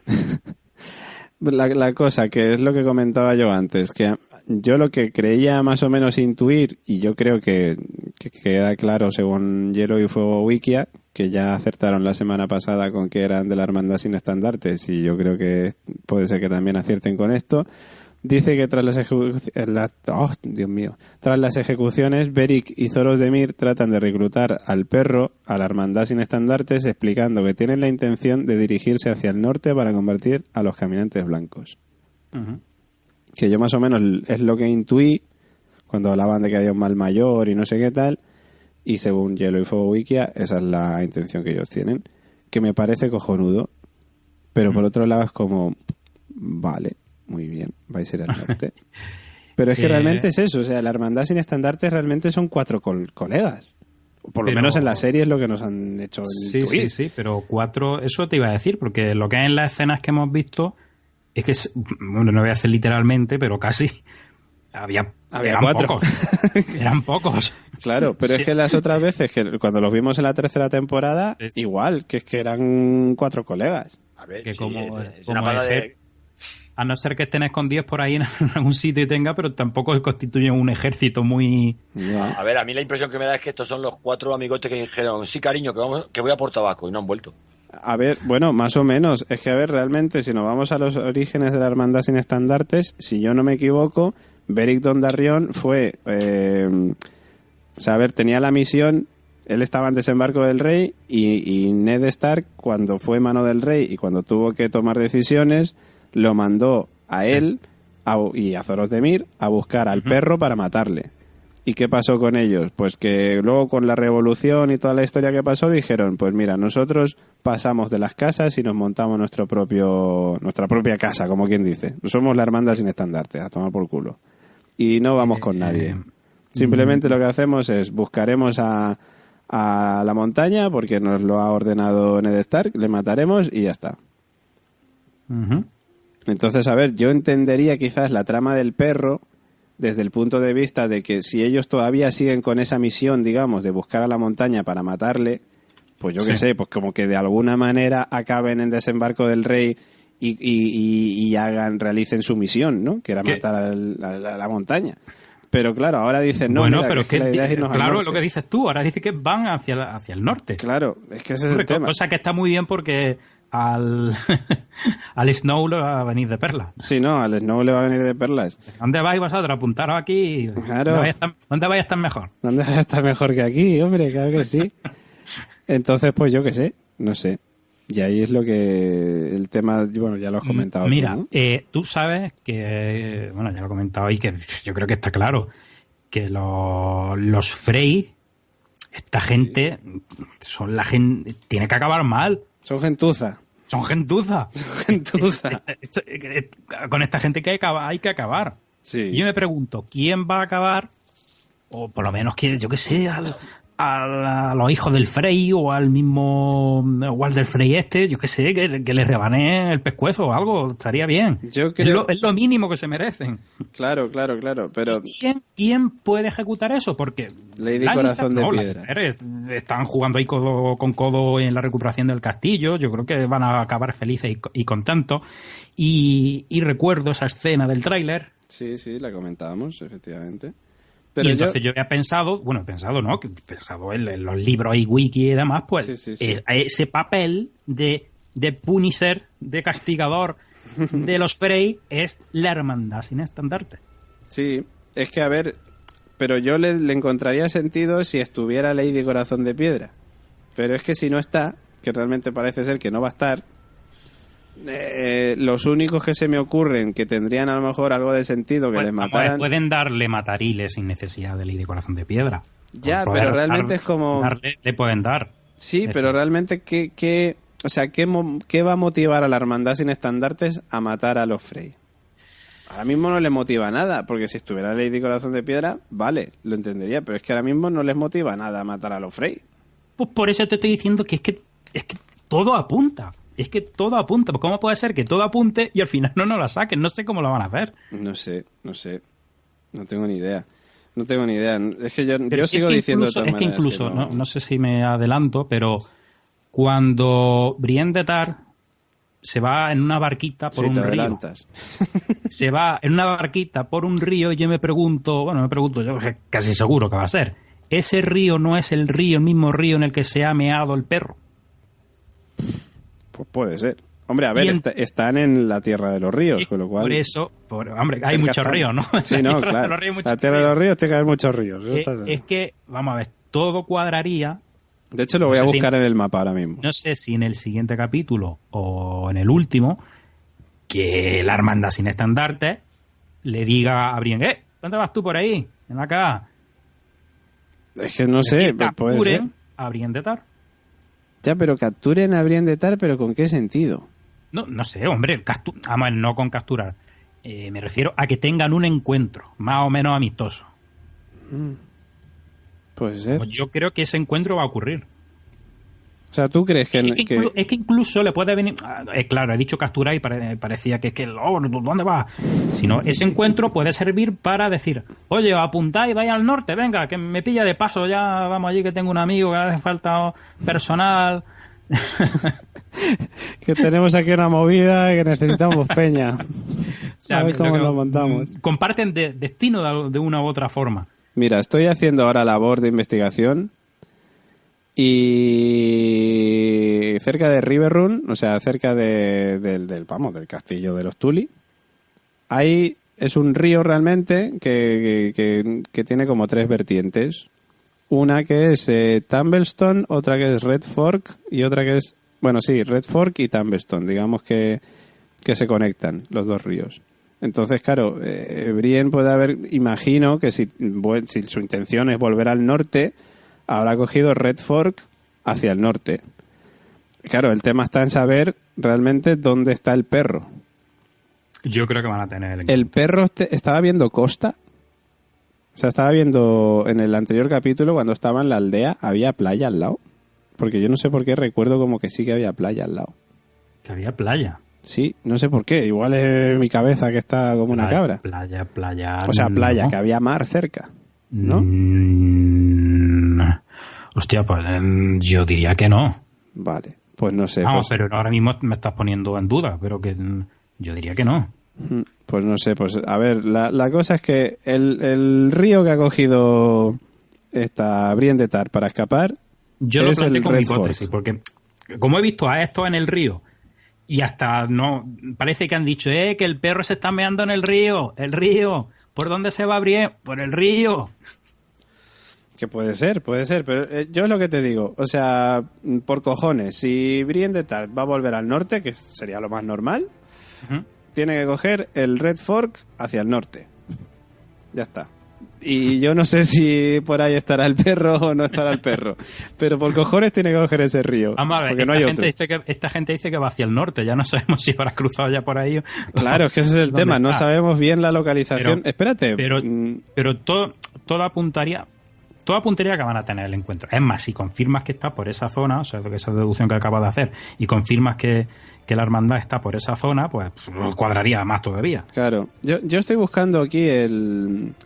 La cosa, que es lo que comentaba yo antes, que yo lo que creía más o menos intuir, y yo creo que queda claro según Hielo y Fuego Wikia, que ya acertaron la semana pasada con que eran de la hermandad sin estandartes, y yo creo que puede ser que también acierten con esto. Dice que tras las ejecuciones, Beric y Zoros de Mir tratan de reclutar al perro a la hermandad sin estandartes, explicando que tienen la intención de dirigirse hacia el norte para combatir a los caminantes blancos. Uh-huh. Que yo más o menos es lo que intuí cuando hablaban de que había un mal mayor y no sé qué tal, y según Hielo y Fuego Wikia, esa es la intención que ellos tienen, que me parece cojonudo, pero por otro lado es como, vale, muy bien, vais a ir al norte. Pero es que realmente es eso, o sea, la hermandad sin estandartes realmente son 4 colegas. Por lo menos en la serie es lo que nos han hecho intuir. Sí, pero 4, eso te iba a decir, porque lo que hay en las escenas que hemos visto es que, bueno, no voy a hacer literalmente, pero casi eran 4. Pocos. Eran pocos. Claro, pero es que las otras veces, que cuando los vimos en la 3ª temporada, igual, que es que eran 4 colegas. A ver, que como a no ser que estén escondidos por ahí en algún sitio y tenga, pero tampoco constituyen un ejército muy... A ver, a mí la impresión que me da es que estos son los 4 amigotes que dijeron, sí, cariño, que voy a por tabaco, y no han vuelto. A ver, bueno, más o menos. Es que, a ver, realmente, si nos vamos a los orígenes de la hermandad sin estandartes, si yo no me equivoco, Beric Dondarrion fue... o sea, a ver, tenía la misión... Él estaba en Desembarco del Rey y Ned Stark, cuando fue mano del rey y cuando tuvo que tomar decisiones, lo mandó a él y a Zoros de Mir a buscar al perro para matarle. ¿Y qué pasó con ellos? Pues que luego con la revolución y toda la historia que pasó dijeron, pues mira, nosotros pasamos de las casas y nos montamos nuestra propia casa, como quien dice. Somos la hermandad sin estandarte, a tomar por culo. Y no vamos con nadie. Simplemente lo que hacemos es buscaremos a a la montaña porque nos lo ha ordenado Ned Stark, le mataremos y ya está. Ujú. Entonces, a ver, yo entendería quizás la trama del perro desde el punto de vista de que si ellos todavía siguen con esa misión, digamos, de buscar a la montaña para matarle, pues yo qué sé, pues como que de alguna manera acaben en Desembarco del Rey y realicen su misión, ¿no? Que era matar a la montaña. Pero claro, ahora dicen, no, bueno, mira, pero es que la idea es irnos al claro, norte. lo que dices tú, ahora dice que van hacia el norte. Claro, es que ese es el tema. Cosa que está muy bien porque al Snow le va a venir de perlas. Sí, no, al Snow le va a venir de perlas. ¿Dónde vais vosotros? Apuntaros aquí. Claro. ¿Dónde vais a estar mejor? ¿Dónde vas a estar mejor que aquí? Hombre, claro que sí. Entonces, pues yo qué sé, no sé. Y ahí es lo que el tema, bueno, ya lo has comentado. Mira, tú, ¿no? tú sabes que, bueno, ya lo he comentado y que yo creo que está claro, que los Frey, esta gente, son la gente, tiene que acabar mal. Son gentuza. Son gentuza. Gentuza. Con esta gente hay que acabar. Sí. Yo me pregunto, ¿quién va a acabar? O por lo menos, yo que sé, a los hijos del Frey o al mismo Walder Frey yo que sé, que les rebanee el pescuezo o algo, estaría bien. Yo creo... Es lo mínimo que se merecen. Claro, pero... ¿Quién puede ejecutar eso? Porque Lady Corazón de Piedra. Están jugando ahí codo con codo en la recuperación del castillo. Yo creo que van a acabar felices y contentos. Y recuerdo esa escena del tráiler. Sí, la comentábamos, efectivamente. Pero y entonces yo había pensado, que he pensado en los libros y wiki y demás, pues sí. Ese papel de Punisher, de castigador de los Frey, es la hermandad sin estandarte. Sí, es que a ver, pero yo le encontraría sentido si estuviera Lady Corazón de Piedra. Pero es que si no está, que realmente parece ser que no va a estar, los únicos que se me ocurren que tendrían a lo mejor algo de sentido que les mataran... Pueden darle matariles sin necesidad de Lady Corazón de Piedra. Ya, pero realmente es como... Le pueden dar. Sí, pero realmente ¿qué va a motivar a la hermandad sin estandartes a matar a los Frey? Ahora mismo no les motiva nada, porque si estuviera Lady Corazón de Piedra, vale, lo entendería, pero es que ahora mismo no les motiva nada a matar a los Frey. Pues por eso te estoy diciendo que es que todo apunta. Es que todo apunta. ¿Cómo puede ser que todo apunte y al final no nos la saquen? No sé cómo lo van a hacer. No sé. No tengo ni idea. Es que yo sigo diciendo de todas maneras. Es que incluso, no sé si me adelanto, pero cuando Brienne de Tar se va en una barquita por un río. Se va en una barquita por un río y yo me pregunto, yo casi seguro que va a ser. ¿Ese río no es el mismo río en el que se ha meado el perro? Pues puede ser. Hombre, a ver, están en la tierra de los ríos, con lo cual... Por eso, hombre, hay muchos ríos, ¿no? Sí, no, claro. La tierra de los ríos tiene que haber muchos ríos. Es que, vamos a ver, todo cuadraría. De hecho, lo voy a buscar en el mapa ahora mismo. No sé si en el siguiente capítulo o en el último, que la hermandad sin estandarte le diga a Brienne, ¿dónde vas tú por ahí? Ven acá. Es que no sé, puede ser. A Brienne de Tar. Ya, pero capturen a Brienne de Tar, ¿pero con qué sentido? No sé, hombre, no con capturar. Me refiero a que tengan un encuentro más o menos amistoso. Puede ser. Pues yo creo que ese encuentro va a ocurrir. O sea, ¿tú crees que...? Es que incluso le puede venir... claro, he dicho capturar y parecía que ¿dónde va? Sino ese encuentro puede servir para decir, oye, apuntáis, vais al norte, venga, que me pilla de paso, ya vamos allí, que tengo un amigo, que hace falta personal. Que tenemos aquí una movida, que necesitamos peña. A ver cómo lo montamos. Comparten destino de una u otra forma. Mira, estoy haciendo ahora labor de investigación y cerca de Riverrun, o sea, cerca del castillo de los Tully, es un río realmente que tiene como 3 vertientes. Una que es Tumblestone, otra que es Red Fork y otra que es, Red Fork y Tumblestone, digamos que se conectan los 2 ríos. Entonces, claro, Brienne puede haber, imagino que si su intención es volver al norte, habrá cogido Red Fork hacia el norte. Claro, el tema está en saber realmente dónde está el perro. Yo creo que van a tener ¿El perro estaba viendo costa? O sea, estaba viendo en el anterior capítulo, cuando estaba en la aldea, había playa al lado. Porque yo no sé por qué recuerdo como que sí que había playa al lado. Que había playa. Sí, no sé por qué. Igual es mi cabeza que está como una cabra. Playa. O sea, playa, no. que había mar cerca, ¿no? Hostia, pues yo diría que no. Vale, pues no sé. Vamos, Pues, pero ahora mismo me estás poniendo en duda, pero que yo diría que no. pues no sé, pues a ver, la cosa es que el río que ha cogido esta Brienne de Tar para escapar Yo lo es planteé el como Red hipótesis, Fork. porque como he visto a estos en el río y hasta no parece que han dicho que el perro se está meando en el río, ¿por dónde se va Brienne? Por el río. Que puede ser, pero yo es lo que te digo, o sea, por cojones, si Brienne de Tar va a volver al norte, que sería lo más normal, tiene que coger el Red Fork hacia el norte. Ya está. Y yo no sé si por ahí estará el perro o no estará el perro, pero por cojones tiene que coger ese río, Vamos a ver, porque no hay otro. esta gente dice que va hacia el norte, ya no sabemos si habrás cruzado ya por ahí. Claro, es que ese es el ¿Dónde tema, no está? sabemos bien la localización. Espérate. Pero todo apuntaría que van a tener el encuentro. Es más, si confirmas que está por esa zona, o sea, esa deducción que acabas de hacer, y confirmas que la hermandad está por esa zona, pues cuadraría más todavía. Claro, yo estoy buscando aquí en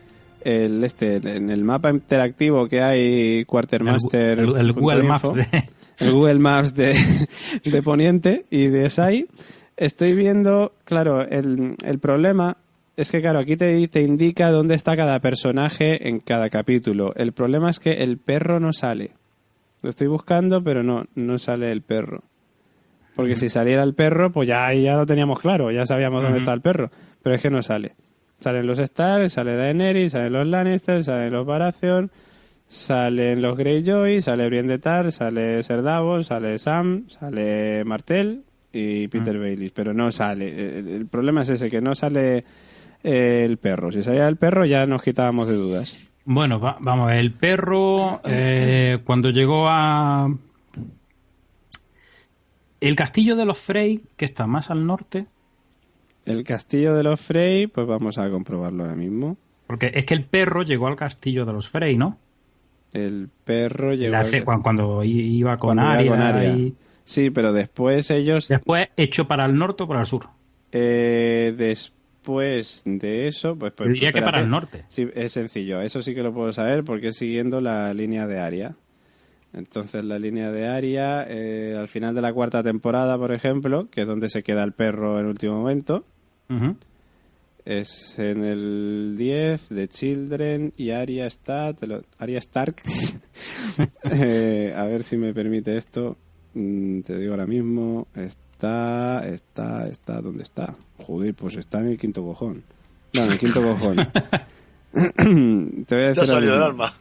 el mapa interactivo que hay Quartermaster. El Google Maps el Google Maps de Poniente y de SAI. Estoy viendo, claro, el problema es que, claro, aquí te indica dónde está cada personaje en cada capítulo. El problema es que el perro no sale. Lo estoy buscando, pero no sale el perro. Porque si saliera el perro, pues ya lo teníamos claro, ya sabíamos dónde está el perro. Pero es que no sale. Salen los Stark, sale Daenerys, salen los Lannister, salen los Baratheon, salen los Greyjoy, sale Brienne de Tar, sale Ser Davos, sale Sam, sale Martell y Peter Baelish, pero no sale. El problema es ese, que no sale el perro. Si salía el perro ya nos quitábamos de dudas. Bueno, vamos a ver, el perro cuando llegó a el castillo de los Frey, que está más al norte. El castillo de los Frey, pues vamos a comprobarlo ahora mismo. Porque es que el perro llegó al castillo de los Frey, ¿no? El perro llegó cuando iba con Arya. Sí, pero después ellos... Después echó para el norte o para el sur. Después de eso... Pues yo diría que para el norte. Sí, es sencillo. Eso sí que lo puedo saber porque es siguiendo la línea de Arya. Entonces la línea de Arya, al final de la 4ª temporada, por ejemplo, que es donde se queda el perro en último momento, es en el 10 de Children y Arya Stark. A ver si me permite esto. Te digo ahora mismo. Está. ¿Dónde está? Joder, pues está en el 5º cojón. No, en el 5º cojón. Te voy a decir. Te ha salido el alma.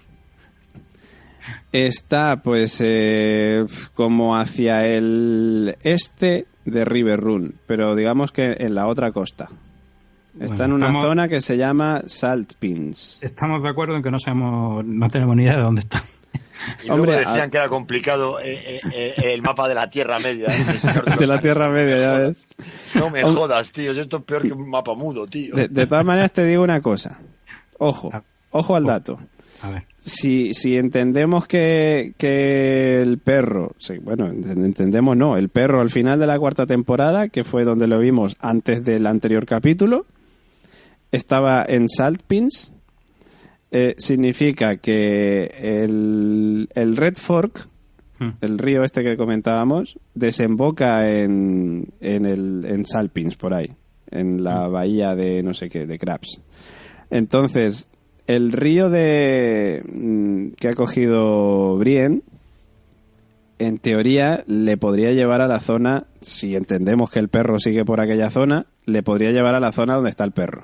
Está, pues, como hacia el este de River Run, pero digamos que en la otra costa. Está en una zona que se llama Salt Pins. Estamos de acuerdo en que no tenemos ni idea de dónde está. Y luego decían que era complicado el mapa de la Tierra Media. De la Tierra Media, ya ves. No me jodas, tío. Esto es peor que un mapa mudo, tío. De todas maneras te digo una cosa. Ojo al dato. A ver. Si entendemos que el perro, entendemos no, el perro al final de la 4ª temporada, que fue donde lo vimos antes del anterior capítulo, estaba en Salt Pins, significa que el Red Fork, el río este que comentábamos, desemboca en Salt Pins, por ahí, en la bahía de no sé qué, de Crabs. Entonces, el río que ha cogido Brienne, en teoría, le podría llevar a la zona, si entendemos que el perro sigue por aquella zona, le podría llevar a la zona donde está el perro.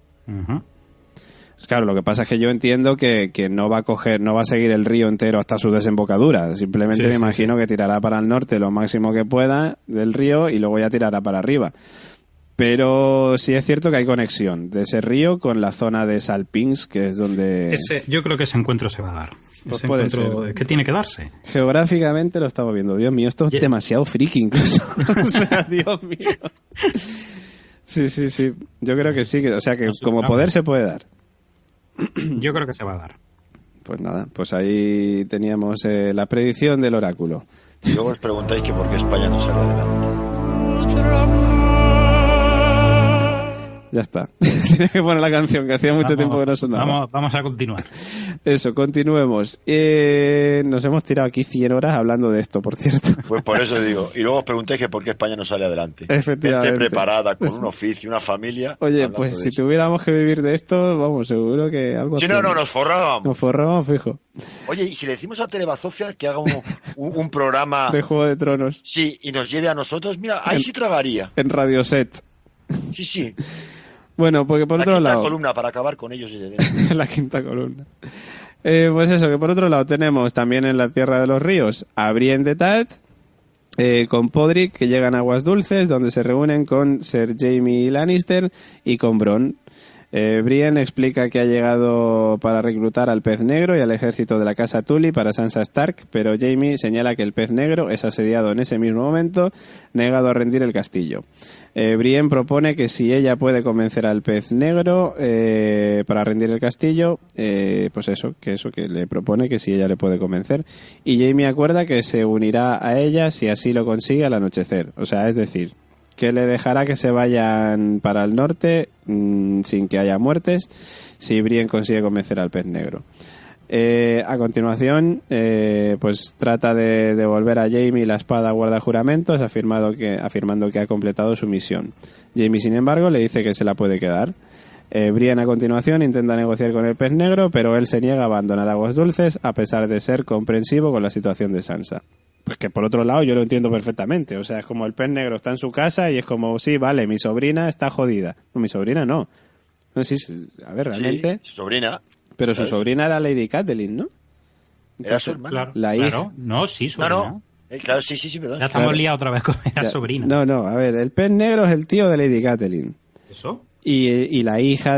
Claro, lo que pasa es que yo entiendo que no va a seguir el río entero hasta su desembocadura. Simplemente me imagino que tirará para el norte lo máximo que pueda del río y luego ya tirará para arriba. Pero sí es cierto que hay conexión de ese río con la zona de Salpins, que es donde... Yo creo que ese encuentro se va a dar. Pues puede ser. Es que tiene que darse. Geográficamente lo estamos viendo. Dios mío, esto es demasiado friki incluso. O sea, Dios mío. Sí. Yo creo que sí. O sea, que como poder se puede dar. Yo creo que se va a dar. Pues nada, pues ahí teníamos la predicción del oráculo. Y luego os preguntáis que por qué España no sale adelante. Ya está. Tenía que poner la canción, que hacía mucho tiempo que no sonaba. Vamos a continuar. Eso, continuemos. Nos hemos tirado aquí 100 horas hablando de esto, por cierto. Pues por eso digo. Y luego os preguntáis que por qué España no sale adelante. Efectivamente. Esté preparada, con un oficio, una familia. Oye, pues si tuviéramos que vivir de esto, vamos, seguro que algo... Si no, nos forrábamos. Nos forrábamos, fijo. Oye, y si le decimos a Telebazofia que haga un programa... de Juego de Tronos. Sí, y nos lleve a nosotros, mira, ahí sí tragaría. En Radio Set. Sí. Bueno, porque por otro lado... La columna para acabar con ellos desde dentro. La quinta columna. Pues eso, que por otro lado tenemos también en la Tierra de los Ríos a Brienne de Tart, con Podrick, que llegan a Aguas Dulces, donde se reúnen con Ser Jaime Lannister y con Bronn. Brienne explica que ha llegado para reclutar al Pez Negro y al ejército de la Casa Tully para Sansa Stark, pero Jaime señala que el Pez Negro es asediado en ese mismo momento, negado a rendir el castillo. Brienne propone que si ella puede convencer al Pez Negro para rendir el castillo, pues que le propone que si ella le puede convencer. Y Jaime acuerda que se unirá a ella si así lo consigue al anochecer. O sea, es decir, que le dejará que se vayan para el norte sin que haya muertes si Brienne consigue convencer al Pez Negro. A continuación, pues trata de devolver a Jaime la espada guarda juramentos, afirmando que ha completado su misión. Jaime, sin embargo, le dice que se la puede quedar. Brienne a continuación intenta negociar con el Pez Negro, pero él se niega a abandonar Aguas Dulces a pesar de ser comprensivo con la situación de Sansa. Pues que por otro lado yo lo entiendo perfectamente. O sea, es como el Pez Negro está en su casa y es como, sí, vale, mi sobrina está jodida. No, mi sobrina no. No sé si, a ver, realmente... Sí, su sobrina. Pero su sobrina era Lady Catelyn, ¿no? Entonces, era su hermana. Claro, la hija. Claro. No, sí, sobrina. No. Claro, sí, perdón. Ya estamos Claro. liados otra vez con la sobrina. No, a ver, el Pez Negro es el tío de Lady Catelyn. ¿Eso? Y la hija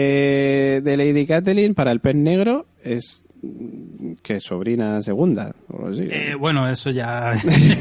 de Lady Catelyn para el Pez Negro es... que es sobrina segunda o algo así. Bueno, eso ya...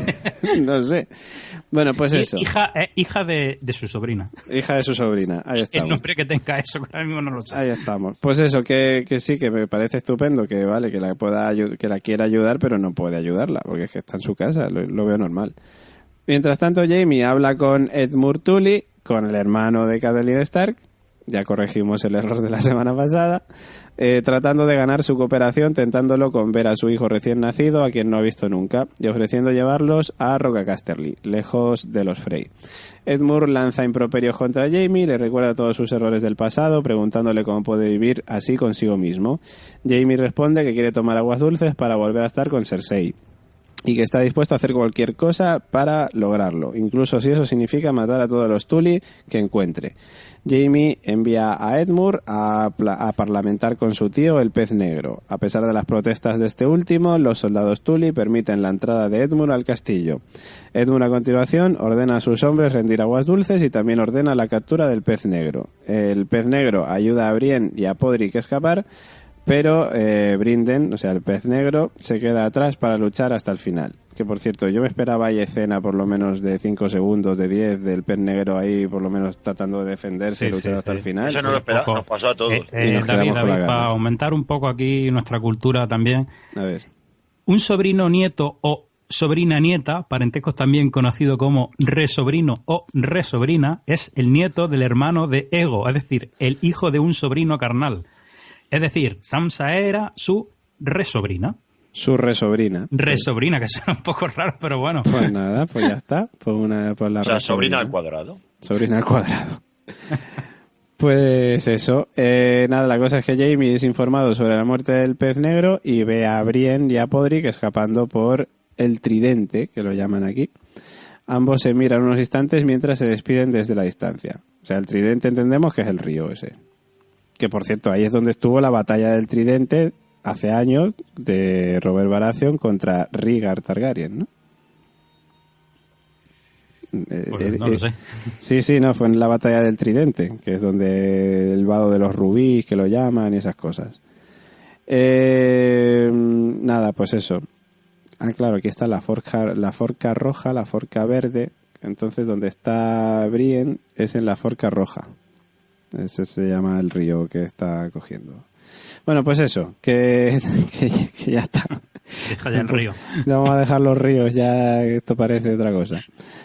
No sé. Bueno, pues eso. Hija de su sobrina. Hija de su sobrina. Ahí estamos. El nombre que tenga eso, que ahora mismo no lo sé. Ahí estamos. Pues eso, que sí, que me parece estupendo, que vale, que la quiera ayudar, pero no puede ayudarla, porque es que está en su casa, lo veo normal. Mientras tanto, Jaime habla con Edmure Tully, con el hermano de Catelyn Stark, ya corregimos el error de la semana pasada, tratando de ganar su cooperación, tentándolo con ver a su hijo recién nacido, a quien no ha visto nunca, y ofreciendo llevarlos a Roca Casterly, lejos de los Frey. Edmure lanza improperios contra Jaime, le recuerda todos sus errores del pasado, preguntándole cómo puede vivir así consigo mismo. Jaime responde que quiere tomar aguas dulces para volver a estar con Cersei, y que está dispuesto a hacer cualquier cosa para lograrlo, incluso si eso significa matar a todos los Tully que encuentre. Jaime envía a Edmure a parlamentar con su tío, el Pez Negro. A pesar de las protestas de este último, los soldados Tully permiten la entrada de Edmure al castillo. Edmure a continuación ordena a sus hombres rendir aguas dulces y también ordena la captura del Pez Negro. El Pez Negro ayuda a Brienne y a Podrick a escapar, pero Brinden, o sea, el Pez Negro, se queda atrás para luchar hasta el final. Que por cierto, yo me esperaba ahí escena por lo menos de 5 segundos, de 10, del Pez Negro ahí por lo menos tratando de defenderse y luchar hasta el final. Eso no lo esperaba, nos pasó a todos. David, para aumentar un poco aquí nuestra cultura también. A ver. Un sobrino nieto o sobrina nieta, parentesco también conocido como resobrino o resobrina, es el nieto del hermano de Ego, es decir, el hijo de un sobrino carnal. Es decir, Sansa era su resobrina. Su resobrina. Resobrina, que suena un poco raro, pero bueno. Pues nada, pues ya está. Pues la o sea, sobrina al cuadrado. Sobrina al cuadrado. Pues eso. Nada, la cosa es que Jaime es informado sobre la muerte del Pez Negro y ve a Brienne y a Podrick escapando por el Tridente, que lo llaman aquí. Ambos se miran unos instantes mientras se despiden desde la distancia. O sea, el Tridente entendemos que es el río ese. Que por cierto, ahí es donde estuvo la batalla del Tridente hace años de Robert Baratheon contra Rhaegar Targaryen, ¿no? Pues no lo sé. Sí, no, fue en la batalla del Tridente, que es donde el vado de los rubíes, que lo llaman y esas cosas. Nada, pues eso. Ah, claro, aquí está la forca roja, la forca verde. Entonces, donde está Brienne es en la forca roja. Ese se llama el río que está cogiendo. Bueno, pues eso, que ya está. Deja ya el río. Vamos a dejar los ríos, ya esto parece otra cosa.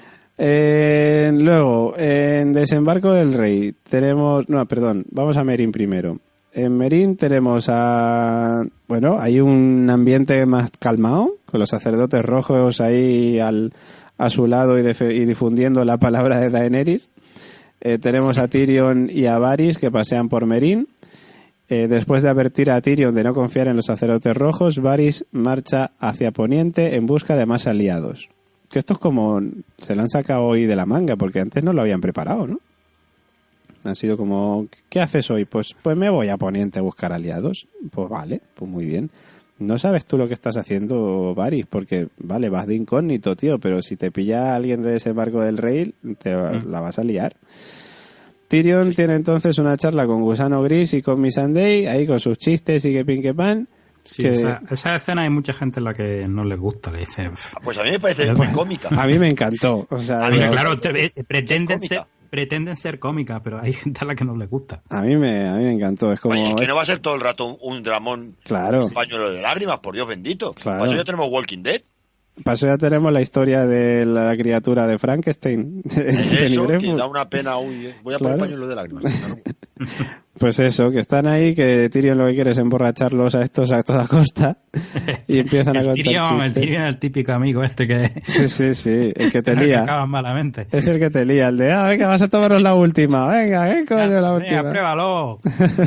Luego, en Desembarco del Rey tenemos... No, perdón, vamos a Meereen primero. En Meereen tenemos bueno, hay un ambiente más calmado, con los sacerdotes rojos ahí a su lado y difundiendo la palabra de Daenerys. Tenemos a Tyrion y a Varys que pasean por Meereen. Después de advertir a Tyrion de no confiar en los sacerdotes rojos, Varys marcha hacia Poniente en busca de más aliados. Que esto es como... se lo han sacado hoy de la manga, porque antes no lo habían preparado, ¿no? Ha sido como... ¿qué haces hoy? Pues me voy a Poniente a buscar aliados. Pues vale, pues muy bien. No sabes tú lo que estás haciendo, Varys, porque, vale, vas de incógnito, tío, pero si te pilla alguien de Desembarco del Rey, la vas a liar. Tyrion tiene entonces una charla con Gusano Gris y con Missandei, ahí con sus chistes y que pin que pan. Sí, esa escena hay mucha gente en la que no les gusta, le dice... Pues a mí me parece muy cómica. A mí me encantó. O sea, claro, pretenden ser cómicas, pero hay gente a la que no les gusta. A mí me encantó. Es como... Oye, que no va a ser todo el rato un dramón, claro, un pañuelo de lágrimas, por Dios bendito. Claro. Para eso ya tenemos Walking Dead. Para eso ya tenemos la historia de la criatura de Frankenstein. Eso, que da una pena. Uy, voy a poner pañuelo de lágrimas. Claro. Pues eso, que están ahí, que Tyrion lo que quiere es emborracharlos a estos a toda costa y empiezan a contar chistes. El Tyrion es el típico amigo que... Sí, el que te lía. Que acabas malamente. Es el que te lía, el de, venga, vas a tomarnos la última, venga, coño, la última. Venga, pruébalo.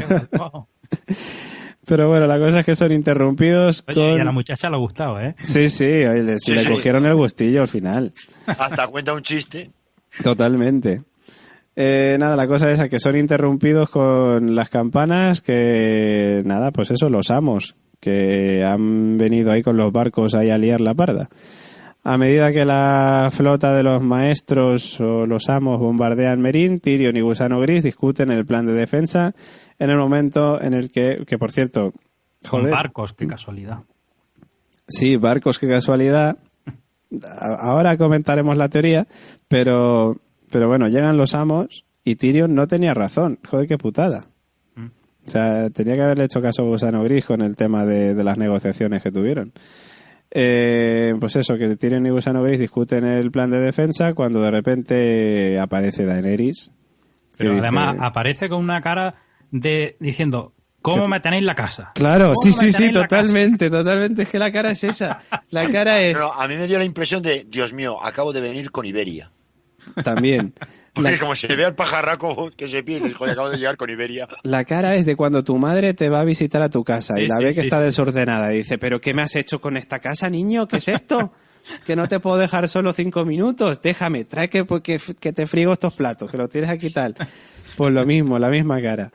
Pero bueno, la cosa es que son interrumpidos. Oye, y a la muchacha le ha gustado, ¿eh? Sí, oye, le cogieron el gustillo al final. Hasta cuenta un chiste. Totalmente. Nada, la cosa es que son interrumpidos con las campanas que, nada, pues eso, los amos, que han venido ahí con los barcos ahí a liar la parda. A medida que la flota de los maestros o los amos bombardean Meereen, Tyrion y Gusano Gris discuten el plan de defensa en el momento en el que por cierto... Joder, con barcos, qué casualidad. Sí, barcos, qué casualidad. Ahora comentaremos la teoría, pero bueno, llegan los amos y Tyrion no tenía razón. Joder, qué putada. O sea, tenía que haberle hecho caso a Gusano Gris con el tema de las negociaciones que tuvieron. Pues eso, que Tyrion y Gusano Gris discuten el plan de defensa cuando de repente aparece Daenerys. Pero además aparece con una cara diciendo... ¿Cómo me tenéis la casa? Claro, sí, totalmente. Es que la cara es esa. La cara es... Pero a mí me dio la impresión de, Dios mío, acabo de venir con Iberia. También. Porque como se ve al pajarraco que se piensa, joder, acabo de llegar con Iberia. La cara es de cuando tu madre te va a visitar a tu casa y la ve que está desordenada y dice, ¿pero qué me has hecho con esta casa, niño? ¿Qué es esto? Que no te puedo dejar solo 5 minutos. Déjame, trae que te friego estos platos, que los tienes aquí tal. Pues lo mismo, la misma cara.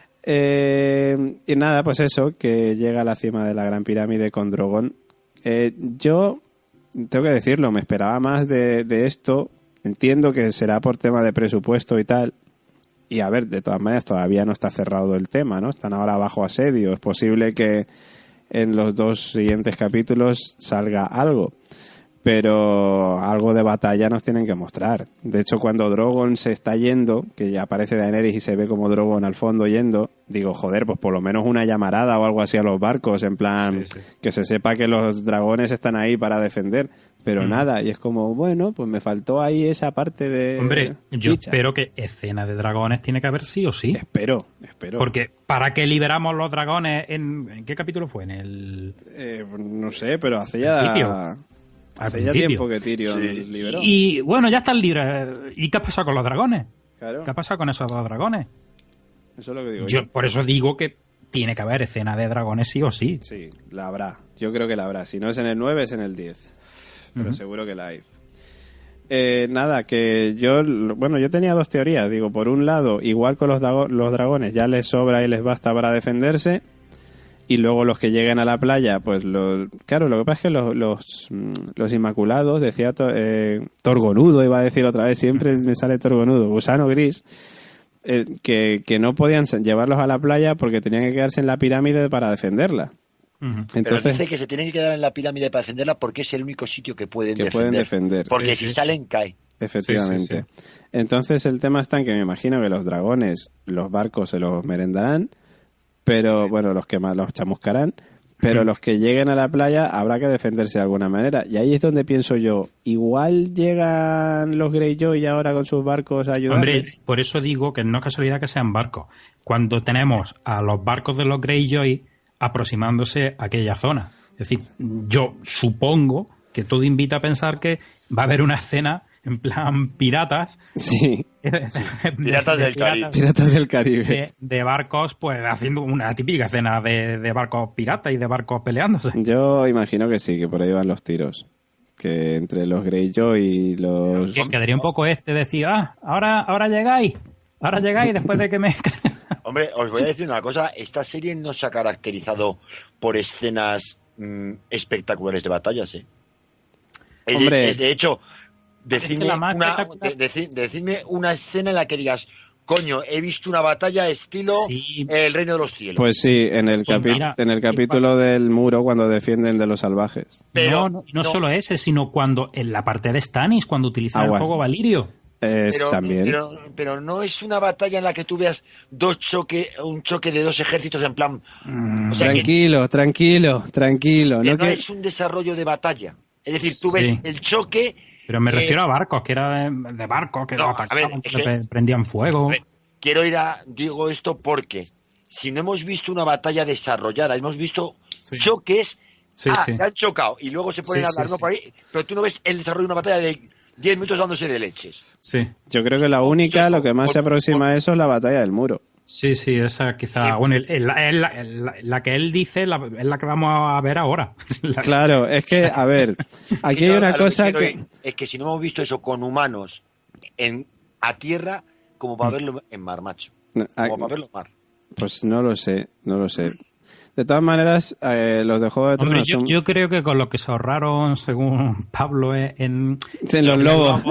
Y nada, pues eso, que llega a la cima de la Gran Pirámide con Drogon. Yo tengo que decirlo, me esperaba más de esto. Entiendo que será por tema de presupuesto y tal. Y a ver, de todas maneras todavía no está cerrado el tema, ¿no? Están ahora bajo asedio. Es posible que en los 2 siguientes capítulos salga algo. Pero algo de batalla nos tienen que mostrar. De hecho, cuando Drogon se está yendo, que ya aparece Daenerys y se ve como Drogon al fondo yendo, digo, joder, pues por lo menos una llamarada o algo así a los barcos, en plan, que se sepa que los dragones están ahí para defender. Pero nada, y es como, bueno, pues me faltó ahí esa parte de... Hombre, yo espero que escena de dragones tiene que haber sí o sí. Espero. Porque, ¿para qué liberamos los dragones? ¿En qué capítulo fue? En el... no sé, pero hace ya tiempo que Tyrion liberó. Y bueno, ya están libres. ¿Y qué ha pasado con los dragones? Claro. ¿Qué ha pasado con esos 2 dragones? Eso es lo que digo yo. Por eso digo que tiene que haber escena de dragones sí o sí. Sí, la habrá. Yo creo que la habrá. Si no es en el 9, es en el 10. Pero seguro que la hay. Nada, que yo tenía 2 teorías. Digo, por un lado, igual con los dragones ya les sobra y les basta para defenderse. Y luego los que lleguen a la playa, pues claro, lo que pasa es que los Inmaculados, decía Torgonudo, iba a decir otra vez, siempre me sale Torgonudo, Gusano Gris, que no podían llevarlos a la playa porque tenían que quedarse en la pirámide para defenderla. Entonces, pero dice que se tienen que quedar en la pirámide para defenderla porque es el único sitio que pueden defender. Porque si salen, cae. Efectivamente. Sí. Entonces el tema está en que me imagino que los dragones, los barcos se los merendarán, pero bueno, los que más los chamuscarán, pero los que lleguen a la playa habrá que defenderse de alguna manera. Y ahí es donde pienso yo, igual llegan los Greyjoy ahora con sus barcos a ayudar. Hombre, por eso digo que no es casualidad que sean barcos. Cuando tenemos a los barcos de los Greyjoy aproximándose a aquella zona. Es decir, yo supongo que todo invita a pensar que va a haber una escena en plan piratas. Sí. Piratas del Caribe. Piratas del Caribe. De barcos, pues haciendo una típica escena de barcos piratas y de barcos peleándose. Yo imagino que sí, que por ahí van los tiros. Que entre los Greyjoy y los... Que quedaría un poco decir, ahora llegáis después de que me... Hombre, os voy a decir una cosa, esta serie no se ha caracterizado por escenas espectaculares de batallas, ¿eh? Hombre, de hecho, decidme es que decidme una escena en la que digas, coño, he visto una batalla estilo Sí. El Reino de los Cielos. pues sí, en el, Pues mira, en el capítulo del muro cuando defienden de los salvajes. Pero no solo ese, sino cuando en la parte de Stannis, cuando utilizan el bueno. fuego valirio. También. Pero no es una batalla en la que tú veas un choque de dos ejércitos en plan... o sea, Tranquilo. que No no que... es un desarrollo de batalla. Es decir, tú ves Sí. el choque... Pero me refiero a barcos, que era de barcos que No, los atacaban, a ver, que es que- prendían fuego. Quiero digo esto porque si no hemos visto una batalla desarrollada, hemos visto Sí. choques, Sí. se han chocado y luego se ponen Sí, a hablar sí, ¿no? sí. por ahí, pero tú no ves el desarrollo de una batalla de 10 minutos dándose de leches. Sí. Yo creo que la única, lo que más se aproxima a eso es la batalla del muro. Sí, esa quizá... Bueno, la que él dice es la que vamos a ver ahora. Claro, es que, a ver, aquí hay Yo, una a lo cosa quiero que... ir es que si no hemos visto eso con humanos a tierra, como para verlo en mar, macho. Como para verlo en mar. Pues no lo sé. De todas maneras, los de Juego de Hombre, Tronos son... yo creo que con lo que se ahorraron, según Pablo, en los lobos.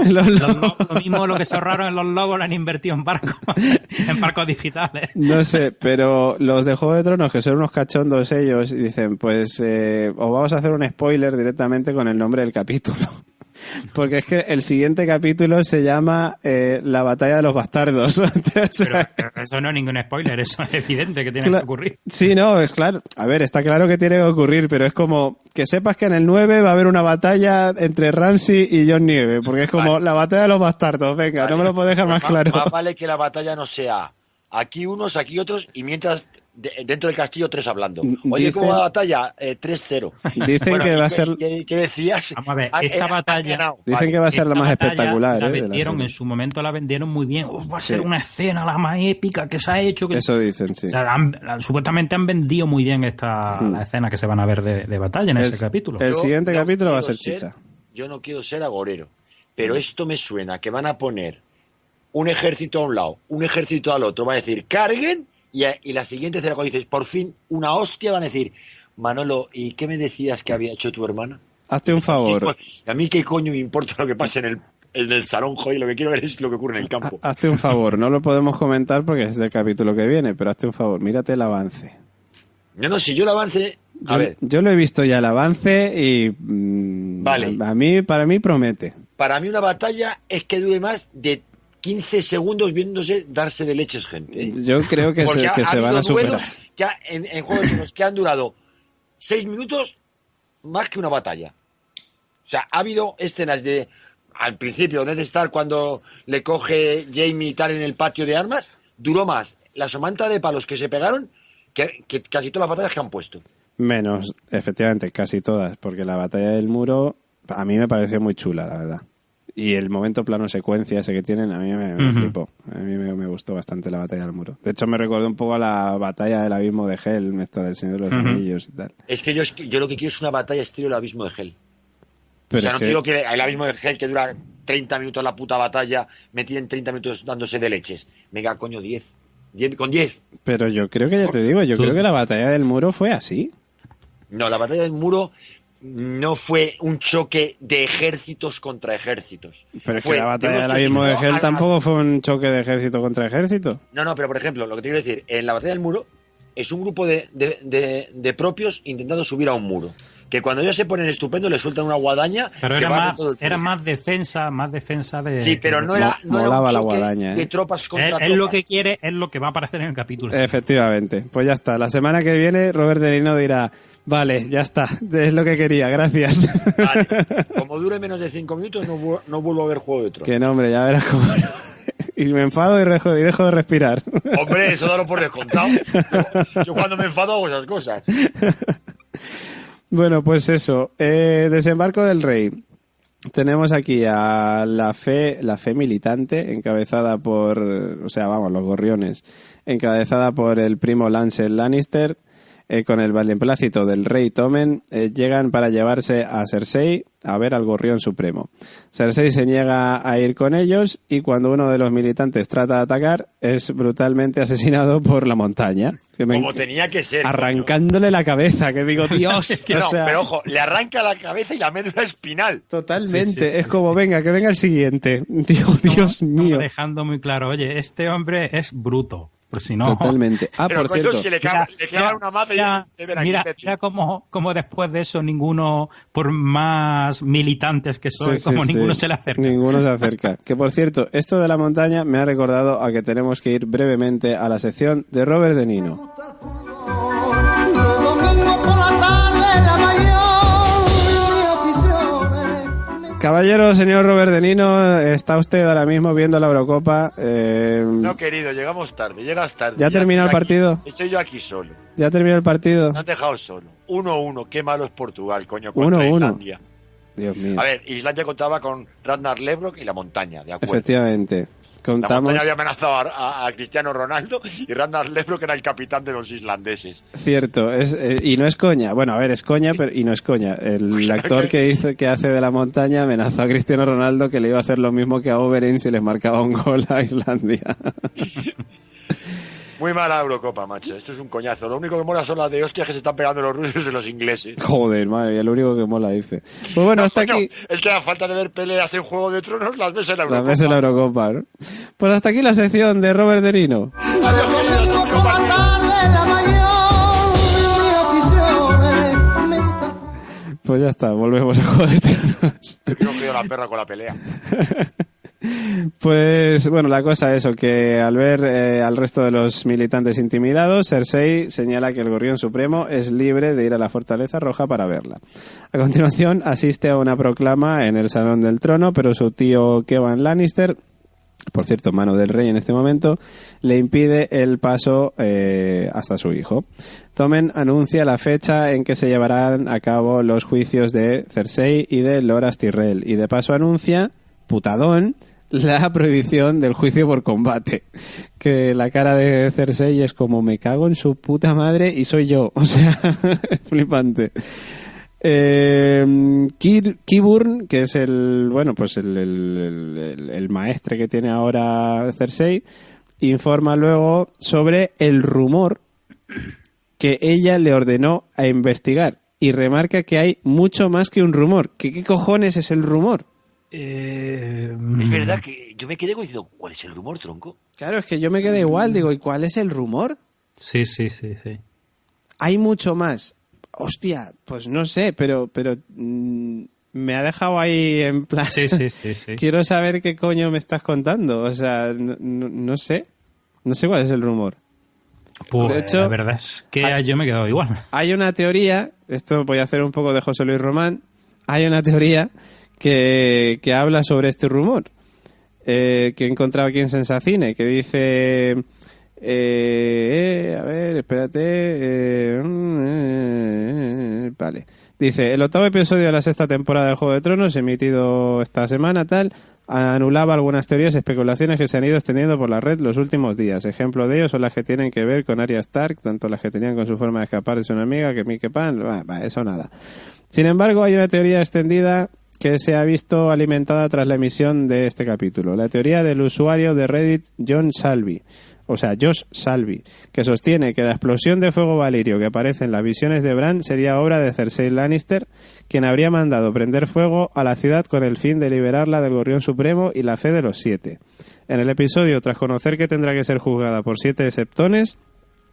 Lo mismo lo que se ahorraron en los lobos lo han invertido en barcos, en barcos digitales. No sé, pero los de Juego de Tronos, que son unos cachondos ellos, y dicen, pues os vamos a hacer un spoiler directamente con el nombre del capítulo. Porque es que el siguiente capítulo se llama La batalla de los bastardos. O sea, Pero eso no es ningún spoiler, eso es evidente que tiene que ocurrir. Sí, no, es claro. A ver, está claro que tiene que ocurrir, pero es como que sepas que en el 9 va a haber una batalla entre Ramsay y Jon Nieve, porque es como la batalla de los bastardos. Venga, no me lo puedo dejar más claro. Más vale que la batalla no sea aquí unos, aquí otros, y mientras dentro del castillo 3 hablando. Oye, ¿cómo va la batalla? 3-0. Dicen Bueno, que va a ser... ¿Qué decías? Vamos a ver, esta batalla... Dicen que va a ser la Esta más batalla espectacular. La de la vendieron, serie. en su momento la vendieron muy bien. Va a ser Sí. una escena la más épica que se ha hecho. Eso dicen, sí. O sea, supuestamente han vendido muy bien la escena que se van a ver de batalla en ese capítulo. El siguiente Yo capítulo va a quiero ser chicha. Yo no quiero ser agorero, pero esto me suena que van a poner un ejército a un lado, un ejército al otro. Va a decir, carguen, y la siguiente escena cuando dices, por fin, una hostia, van a decir, Manolo, ¿y qué me decías que había hecho tu hermana? Hazte un favor. A mí qué coño me importa lo que pase en el salón, joder, lo que quiero ver es lo que ocurre en el campo. Hazte un favor. No lo podemos comentar porque es del capítulo que viene, pero hazte un favor. Mírate el avance. No, si yo lo avance... A ver, Yo lo he visto ya el avance y Vale. para mí promete. para mí una batalla es que dure más de 15 segundos viéndose darse de leches gente. ¿eh? Yo creo que Porque se van habido a superar. duelos que en Juego de Tronos que han durado 6 minutos más que una batalla. O sea, ha habido escenas de... Al principio, Ned Stark cuando le coge Jaime y tal en el patio de armas, duró más la somanta de palos que se pegaron que casi todas las batallas que han puesto. Menos, efectivamente, casi todas, porque la batalla del muro a mí me pareció muy chula, la verdad. Y el momento plano secuencia ese que tienen, a mí me flipó. A mí me gustó bastante la batalla del muro. De hecho, me recordó un poco a la batalla del abismo de Helm, esta del Señor de los Anillos y tal. Es que yo lo que quiero es una batalla estilo el abismo de Hell. Pero o sea, es no que- quiero que el abismo de Hell que dura 30 minutos la puta batalla, me tienen 30 minutos dándose de leches. Venga, coño, 10. Con 10. Pero yo creo que, ya te digo, yo creo que la batalla del muro fue así. No, la batalla del muro no fue un choque de ejércitos contra ejércitos. Pero es Fue que la batalla de del unos que abismo de se Hell quedó tampoco fue un choque de ejército contra ejército. No, pero por ejemplo, lo que te quiero decir, en la batalla del muro es un grupo de propios intentando subir a un muro. que cuando ellos se ponen estupendos le sueltan una guadaña. Pero que era más defensa de... Sí, pero no era molaba un la choque guadaña, de tropas contra tropas. Es lo que quiere, es lo que va a aparecer en el capítulo. Efectivamente. Pues ya está. La semana que viene Robert De Niro dirá, vale, ya está, es lo que quería, gracias. Vale. Como dure menos de 5 minutos no vuelvo a ver Juego de Tronos. Que no, hombre, ya verás cómo no. Y me enfado y dejo de respirar. Hombre, eso dalo por descontado. Yo cuando me enfado hago esas cosas. Bueno, pues eso. Desembarco del Rey. Tenemos aquí a la fe militante, encabezada por, los gorriones, encabezada por el primo Lancel Lannister, con el beneplácito del rey Tommen, llegan para llevarse a Cersei a ver al gorrión supremo. Cersei se niega a ir con ellos y cuando uno de los militantes trata de atacar, es brutalmente asesinado por la montaña. Como tenía que ser. Arrancándole la cabeza, que digo, Dios. Que pero ojo, le arranca la cabeza y la médula espinal. Totalmente, es como, venga, que venga el siguiente. Dios mío. Dejando muy claro, oye, este hombre es bruto. Por si no. Totalmente. Pero por cierto. Le clava una maza mira cómo después de eso ninguno, por más militantes que soy, ninguno se le acerca. Ninguno se acerca. Que por cierto, esto de la montaña me ha recordado a que tenemos que ir brevemente a la sección de Robert De Niro. Caballero, señor Robert De Niro, está usted ahora mismo viendo la Eurocopa. No, querido, llegas tarde. ¿Ya terminó el partido? Estoy yo aquí solo. ¿Ya terminó el partido? Me has dejado solo. 1-1, qué malo es Portugal, coño, 1-1. Islandia. Dios mío. A ver, Islandia contaba con Ragnar Lodbrok y la montaña, de acuerdo. Efectivamente. La montaña había amenazado a Cristiano Ronaldo y Ragnar Lodbrok era el capitán de los islandeses. Cierto, y no es coña. Bueno, a ver, es coña, pero y no es coña. El actor que hace de la montaña amenazó a Cristiano Ronaldo que le iba a hacer lo mismo que a Oberyn si les marcaba un gol a Islandia. Muy mala Eurocopa, macho. Esto es un coñazo. Lo único que mola son las de hostias que se están pegando los rusos y los ingleses. Joder, madre mía, lo único que mola, dice. Pues bueno, hasta aquí... Es que a falta de ver peleas en Juego de Tronos, las ves en la Eurocopa. Las ves en la Eurocopa, ¿no? Pues hasta aquí la sección de Robert De Niro. Pues ya está, volvemos a Juego de Tronos. Yo creo la perra con la pelea. Pues bueno, la cosa es eso, que al ver al resto de los militantes intimidados, Cersei señala que el gorrión supremo es libre de ir a la Fortaleza Roja para verla. A continuación asiste a una proclama en el Salón del Trono, pero su tío Kevan Lannister, por cierto, mano del rey en este momento, le impide el paso hasta su hijo. Tommen anuncia la fecha en que se llevarán a cabo los juicios de Cersei y de Loras Tyrell, y de paso anuncia, putadón, la prohibición del juicio por combate. Que la cara de Cersei es como, me cago en su puta madre y soy yo. O sea, flipante. Qyburn, que es el maestre que tiene ahora Cersei, informa luego sobre el rumor que ella le ordenó a investigar y remarca que hay mucho más que un rumor. ¿Qué cojones es el rumor? Es verdad que yo me quedé diciendo, ¿cuál es el rumor, tronco? Claro, es que yo me quedé igual, digo, ¿y cuál es el rumor? Sí. Hay mucho más. Hostia, pues no sé, pero me ha dejado ahí en plan... Sí. Quiero saber qué coño me estás contando. O sea, no sé. No sé cuál es el rumor. Pues de hecho, la verdad es que yo me he quedado igual. Hay una teoría, esto voy a hacer un poco de José Luis Román, hay una teoría que habla sobre este rumor, que he encontrado aquí en Sensacine, que dice... a ver, espérate. Vale. Dice, el 8º episodio de la 6ª temporada de Juego de Tronos, emitido esta semana, anulaba algunas teorías y especulaciones que se han ido extendiendo por la red los últimos días. Ejemplo de ello son las que tienen que ver con Arya Stark, tanto las que tenían con su forma de escapar de su enemiga, que Mike Pan, eso nada. Sin embargo, hay una teoría extendida que se ha visto alimentada tras la emisión de este capítulo. La teoría del usuario de Reddit Josh Salvi, que sostiene que la explosión de fuego valirio que aparece en las visiones de Bran sería obra de Cersei Lannister, quien habría mandado prender fuego a la ciudad con el fin de liberarla del Gorrión Supremo y la fe de los 7. En el episodio, tras conocer que tendrá que ser juzgada por 7 septones,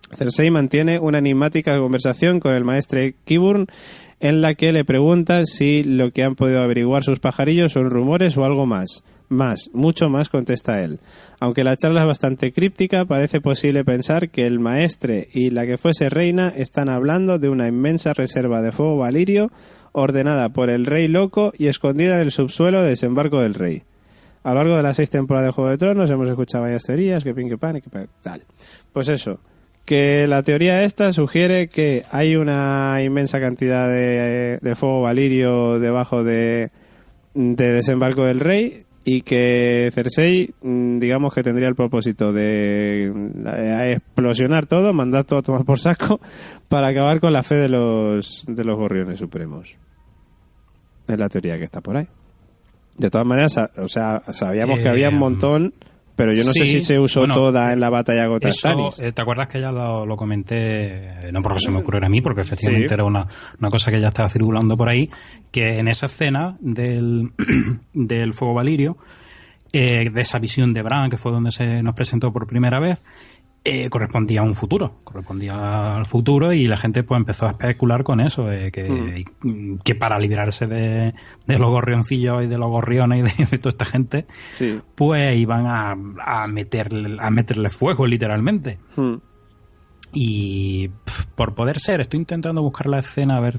Cersei mantiene una enigmática conversación con el maestre Qyburn en la que le pregunta si lo que han podido averiguar sus pajarillos son rumores o algo más. Mucho más, contesta él. Aunque la charla es bastante críptica, parece posible pensar que el maestre y la que fuese reina están hablando de una inmensa reserva de fuego valirio ordenada por el rey loco y escondida en el subsuelo del desembarco del rey. A lo largo de las 6 temporadas de Juego de Tronos hemos escuchado varias teorías, que pin, que pan, que tal. Pues eso, que la teoría esta sugiere que hay una inmensa cantidad de fuego valirio debajo de desembarco del rey y que Cersei, digamos que tendría el propósito de explosionar todo, mandar todo a tomar por saco para acabar con la fe de los gorriones supremos. Es la teoría que está por ahí. De todas maneras, o sea, sabíamos que había un montón, pero yo no sé si se usó toda en la batalla contra Stannis. ¿Te acuerdas que ya lo comenté? No porque se me ocurriera a mí, porque efectivamente era una cosa que ya estaba circulando por ahí, que en esa escena del fuego valirio, de esa visión de Bran, que fue donde se nos presentó por primera vez, correspondía al futuro y la gente pues empezó a especular con eso, que para librarse de los gorrioncillos y de los gorriones y de toda esta gente, pues iban a meterle fuego literalmente. Y por poder ser, estoy intentando buscar la escena a ver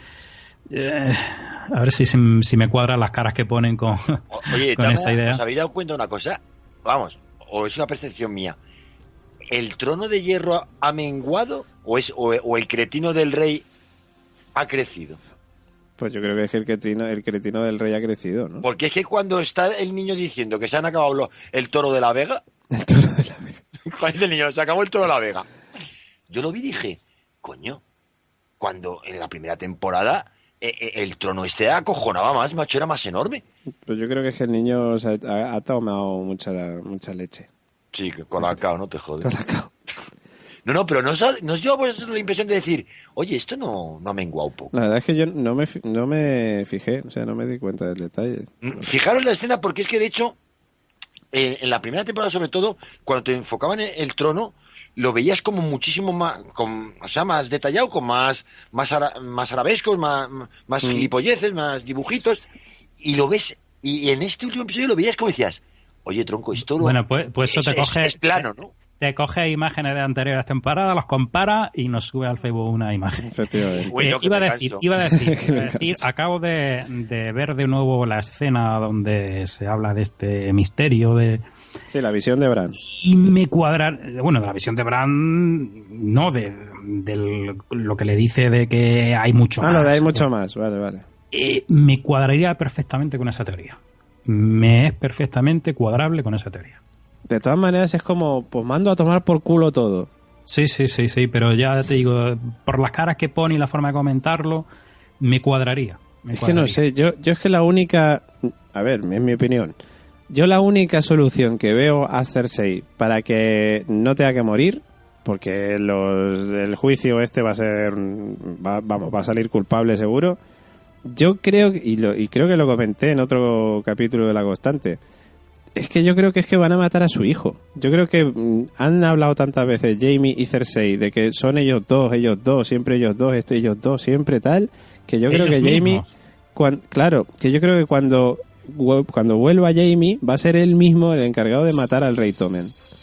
si me cuadran las caras que ponen con esa idea. ¿Os habéis dado cuenta de una cosa? Vamos, o es una percepción mía. ¿El trono de hierro ha menguado o el cretino del rey ha crecido? Pues yo creo que es que el cretino del rey ha crecido, ¿no? Porque es que cuando está el niño diciendo que se han acabado el toro de la Vega... El toro de la Vega. ¿Cuál es el niño? Se acabó el toro de la Vega. Yo lo vi y dije, coño, cuando en la primera temporada el trono acojonaba más, macho, era más enorme. Pues yo creo que es que el niño ha tomado mucha leche. Sí, colacao, no te jodes. Colacao. No, pero nos dio la impresión de decir, oye, esto no ha menguado un poco. La verdad es que yo no me fijé, o sea, no me di cuenta del detalle. Fijaros la escena porque es que, de hecho, en la primera temporada, sobre todo, cuando te enfocaban en el trono, lo veías como muchísimo más, más detallado, con más arabescos, más gilipolleces, más dibujitos, y lo ves, y en este último episodio lo veías como decías, oye, tronco, esto bueno, pues eso te coge... Es plano, ¿no? Te coge imágenes de anteriores temporadas, los compara y nos sube al Facebook una imagen. Efectivamente. Iba a decir, acabo de ver de nuevo la escena donde se habla de este misterio de... Sí, la visión de Bran. Y me cuadra... Bueno, de la visión de Bran, no, de lo que le dice de que hay mucho más. Lo de hay mucho más, vale. Me cuadraría perfectamente con esa teoría. Me es perfectamente cuadrable con esa teoría. De todas maneras es como, pues mando a tomar por culo todo. Sí, pero ya te digo, por las caras que pone y la forma de comentarlo, me cuadraría. Que no sé, yo es que la única, a ver, es mi opinión, yo la única solución que veo a Cersei para que no tenga que morir, porque el juicio este va a salir culpable seguro, yo creo, y creo que lo comenté en otro capítulo de La Constante, es que yo creo que van a matar a su hijo. Yo creo que han hablado tantas veces Jaime y Cersei de que son ellos dos, siempre ellos dos, siempre tal, que yo creo que Jaime, que yo creo que cuando vuelva Jaime va a ser él mismo el encargado de matar al rey Tommen.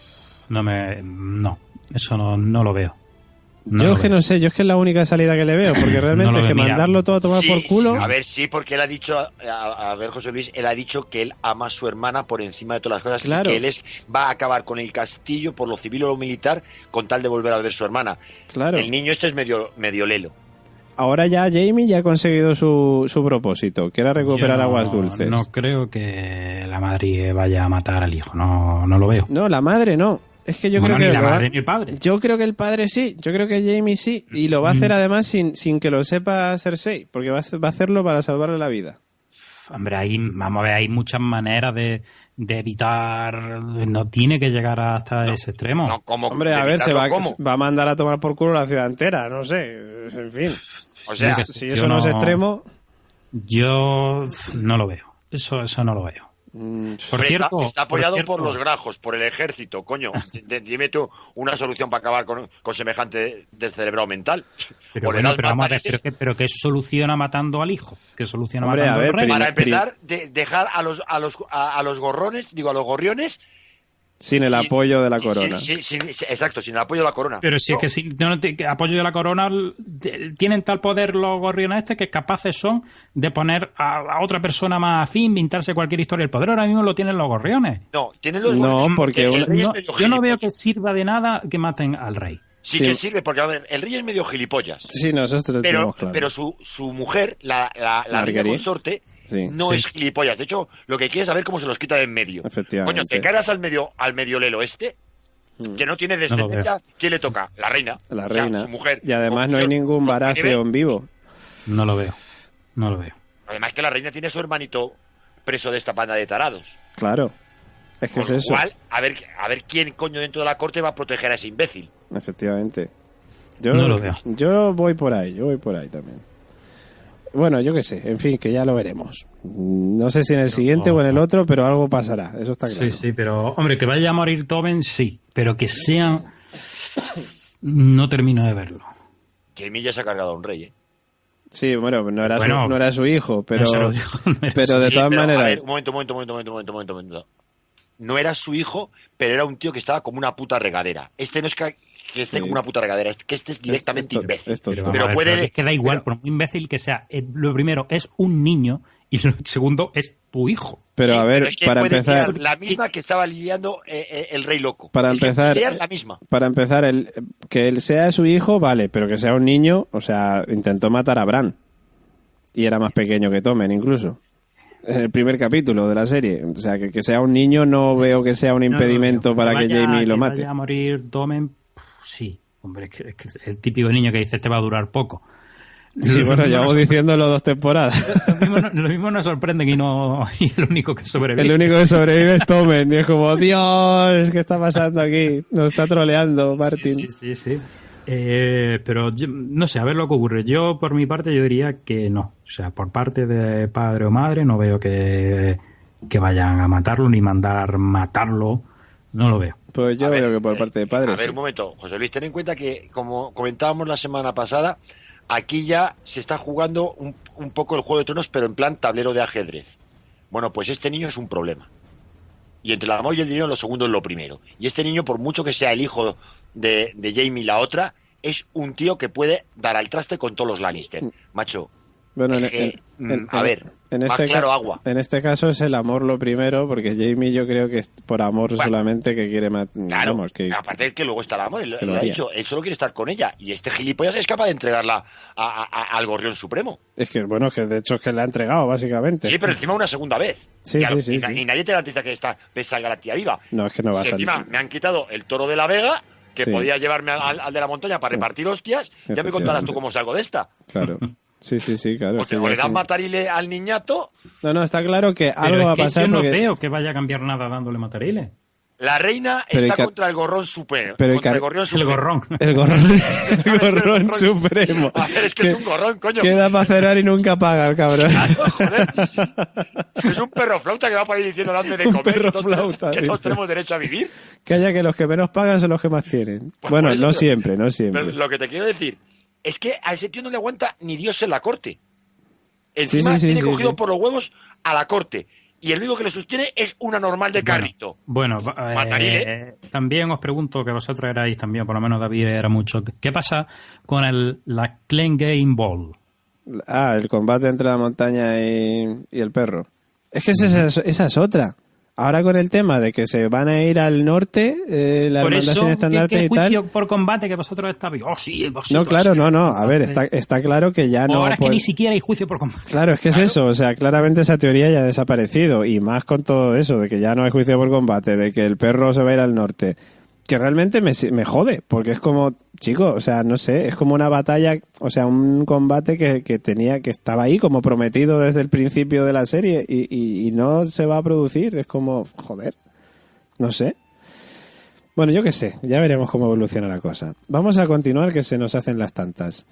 No, eso no lo veo. Yo es que no sé, yo es que es la única salida que le veo, porque realmente es que mandarlo todo a tomar por culo... Sí, a ver, sí, porque él ha dicho, a ver, José Luis, él ha dicho que él ama a su hermana por encima de todas las cosas, claro. Y que él va a acabar con el castillo por lo civil o lo militar con tal de volver a ver a su hermana. Claro. El niño este es medio lelo. Ahora ya Jaime ya ha conseguido su propósito, que era recuperar aguas dulces. No creo que la madre vaya a matar al hijo, no lo veo. No, la madre no. Es que yo creo que ni la madre ni el padre. Yo creo que el padre sí, yo creo que Jaime sí, y lo va a hacer además sin que lo sepa Cersei, porque va a hacerlo para salvarle la vida. Hombre, vamos a ver, hay muchas maneras de evitar, no tiene que llegar hasta ese extremo. No, ¿cómo? Hombre, a ver, va a mandar a tomar por culo la ciudad entera, no sé, en fin. O sea, si eso no es extremo... Yo no lo veo, eso no lo veo. Por cierto, está apoyado por los cierto, grajos, por el ejército, coño. Dime tú una solución para acabar con semejante descerebrado mental. pero O le bueno, das pero vamos a ver, matarile. pero que soluciona matando al hijo, que soluciona Hombre, matando a ver, al rey. Para empezar, dejar a los gorrones, digo, a los gorriones. Sin el Sí, apoyo de la sí, corona. sí, exacto, sin el apoyo de la corona. Pero si No, es que si no que apoyo de la corona, tienen tal poder los gorriones que capaces son de poner a otra persona más afín, inventarse cualquier historia. El poder ahora mismo lo tienen los gorriones. no, tienen los No, gorriones, porque el un- rey es No, medio yo no veo gilipollas. que sirva de nada que maten al rey. Sí, Sí. que sirve, porque a ver, el rey es medio gilipollas. Sí, nosotros Pero, tenemos claro. pero su mujer, la reina Marguerite. consorte, Sí. no Sí. es gilipollas. De hecho, lo que quiere es saber cómo se los quita de en medio. Efectivamente. Coño, te caras al medio lelo que no tiene descendencia, ¿quién le toca? La reina. La O sea, reina. su mujer. Y además no hay Con- ningún con Baratheon vivo. No lo veo. No lo veo. Además que la reina tiene a su hermanito preso de esta banda de tarados. Claro. Es que Con es lo eso. cual, a ver quién coño dentro de la corte va a proteger a ese imbécil. Efectivamente. Yo, No lo veo. Yo voy por ahí también. Bueno, yo qué sé, en fin, que ya lo veremos. No sé si en el siguiente o en el otro, pero algo pasará, eso está claro. Sí, sí, pero hombre, que vaya a morir Tobin, sí, pero que sean... No termino de verlo. Jamie ya se ha cargado a un rey, ¿eh? Sí, bueno, no era, Bueno, no era su hijo, pero, No se lo digo, no era pero su de Sí, todas pero, a maneras... ver, un momento. No era su hijo, pero era un tío que estaba como una puta regadera. Este no es que esté Sí. como una puta regadera, es que este es directamente Esto- imbécil. esto- Pero, Pero vamos a ver, puede- pero es que da igual, pero- por muy imbécil que sea. Lo primero es un niño y lo segundo es tu hijo. Pero Sí, a ver, es que para puede empezar... liar la misma que estaba liando el rey loco. Para Es que empezar, puede liar la misma. que él sea su hijo, vale, pero que sea un niño, o sea, intentó matar a Bran. Y era más pequeño que Tommen, incluso. En el primer capítulo de la serie. O sea, que sea un niño no veo que sea un impedimento para que Jaime lo mate. Vaya a morir Tommen, sí. Hombre, es que es el típico niño que dice, este va a durar poco. Sí, Lo bueno, mismo llevamos nos- diciéndolo 2 temporadas. lo mismo nos sorprende y no y el único que sobrevive. El único que sobrevive es Tommen. Y es como, Dios, ¿qué está pasando aquí? Nos está troleando Martin. Sí. Pero no sé, a ver lo que ocurre. Yo, por mi parte, yo diría que no. O sea, por parte de padre o madre, no veo que vayan a matarlo ni mandar matarlo. No lo veo. Pues yo A ver, veo que por parte de padres. A ver, sí. un momento, José Luis, ten en cuenta que, como comentábamos la semana pasada, aquí ya se está jugando un poco el Juego de Tronos, pero en plan tablero de ajedrez. Bueno, pues este niño es un problema. Y entre el amor y el dinero, lo segundo es lo primero. Y este niño, por mucho que sea el hijo de Jaime la otra, es un tío que puede dar al traste con todos los Lannister. Macho, Bueno, es que, a ver, más este claro agua. En este caso es el amor lo primero, porque Jamie yo creo que es por amor Bueno, solamente que quiere matar. claro, Vamos, que, aparte de que luego está el amor, él que lo lo ha haría. dicho, él solo quiere estar con ella. Y este gilipollas es capaz de entregarla al Gorrión Supremo. es que, bueno, que de hecho es que le ha entregado, básicamente. Sí, pero encima una segunda vez. Sí, Claro, sí, sí. y nadie te garantiza que esta vez salga la tía viva. No, es que no va a Si salir. encima me han quitado el toro de la Vega, que Sí. podía llevarme al de la montaña para repartir hostias, ya me contarás tú cómo salgo de esta. Claro. Sí, claro. es Porque que o ya le dan sí. matarile al niñato, No, está claro que Pero algo es va a que pasar yo no porque... veo que vaya a cambiar nada dándole matariles. la reina Pero está y ca- contra el gorrón supremo. pero y Contra ca- el gorrión El supremo. gorrón. El gorrón supremo. A ver, es que es un gorrón, coño. Queda para cenar y nunca paga el cabrón. Claro, joder. Es un perro flauta que va por ahí diciendo dame de Un comer. perro que todos- flauta, que todos dice. tenemos derecho a vivir. Que haya que los que menos pagan son los que más tienen. Pues Bueno, por eso, no pero- siempre, no Pero siempre. lo que te quiero decir es que a ese tío no le aguanta ni Dios en la corte. Encima Sí, tiene sí, cogido sí. por los huevos a la corte. Y el único que le sostiene es una normal de carrito. Bueno, Matarile. también os pregunto, que vosotros erais también, por lo menos David era mucho, ¿qué pasa con la Clan Game Ball? Ah, el combate entre la montaña y el perro. Es que esa es otra. Ahora con el tema de que se van a ir al norte, la Por hermandad eso, sin ¿qué estandarte y juicio tal. por combate que vosotros estáis? Oh, sí, vosotros. No, claro, sí. no. A ver, está claro que ya no... Ahora es que puede- ni siquiera hay juicio por combate. Claro, es que es eso, o sea, claramente esa teoría ya ha desaparecido, y más con todo eso, de que ya no hay juicio por combate, de que el perro se va a ir al norte, que realmente me jode, porque es como, chico, o sea, no sé, es como una batalla, o sea, un combate que estaba ahí como prometido desde el principio de la serie, y no se va a producir, es como, joder, no sé. Bueno, yo qué sé, ya veremos cómo evoluciona la cosa. Vamos a continuar, que se nos hacen las tantas.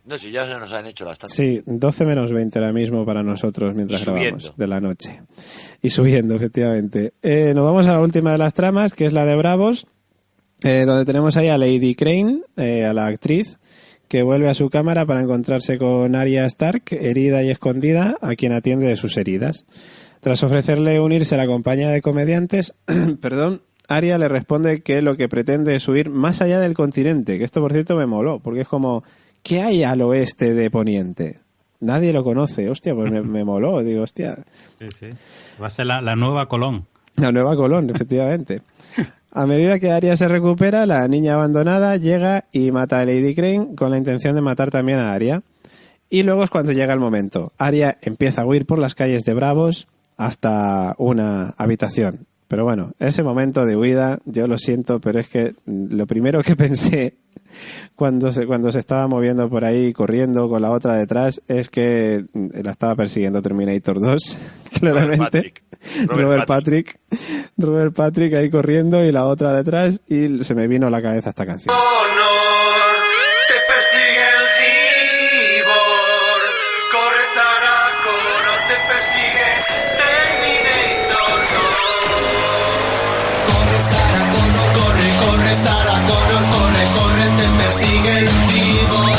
No sé, ya se nos han hecho las tantas. Sí, 12 menos 20 ahora mismo para nosotros mientras grabamos de la noche. Y subiendo, efectivamente. Nos vamos a la última de las tramas, que es la de Bravos, donde tenemos ahí a Lady Crane, a la actriz, que vuelve a su cámara para encontrarse con Arya Stark, herida y escondida, a quien atiende de sus heridas. Tras ofrecerle unirse a la compañía de comediantes, Arya le responde que lo que pretende es huir más allá del continente, que esto por cierto me moló, porque es como, ¿qué hay al oeste de Poniente? Nadie lo conoce, hostia, pues me moló, digo, hostia. Sí. Va a ser la nueva Colón. La nueva Colón, efectivamente. A medida que Arya se recupera, la niña abandonada llega y mata a Lady Crane con la intención de matar también a Arya. Y luego es cuando llega el momento. Arya empieza a huir por las calles de Bravos hasta una habitación. Pero bueno, ese momento de huida, yo lo siento, pero es que lo primero que pensé cuando se estaba moviendo por ahí, corriendo con la otra detrás, es que la estaba persiguiendo Terminator 2, claramente. Robert Patrick ahí corriendo y la otra detrás, y se me vino a la cabeza esta canción. Honor, te persigue el Gibor, corre Sarah Connor, te persigue Terminator 2. Corre Sarah Connor, corre Sarah Connor, corre, te persigue el Gibor.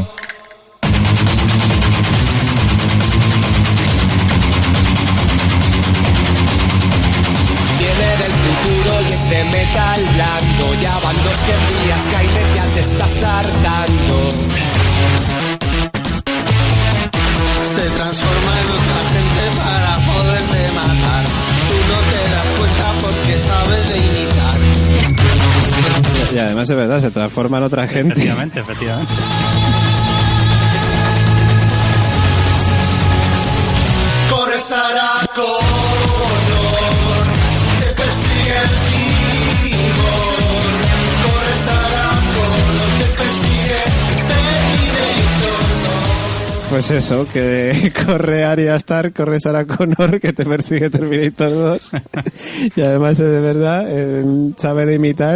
De metal blando, ya van 2 guerrillas, Skynet ya te estás hartando. Se transforma en otra gente para poderse matar. Tú no te das cuenta porque sabes de imitar. Y además es verdad, se transforma en otra gente. Efectivamente. Corre Sarah Connor, te persigue el Pues eso, que corre Arya Stark, corre Sarah Connor, que te persigue Terminator 2. Y además es de verdad, sabe de imitar.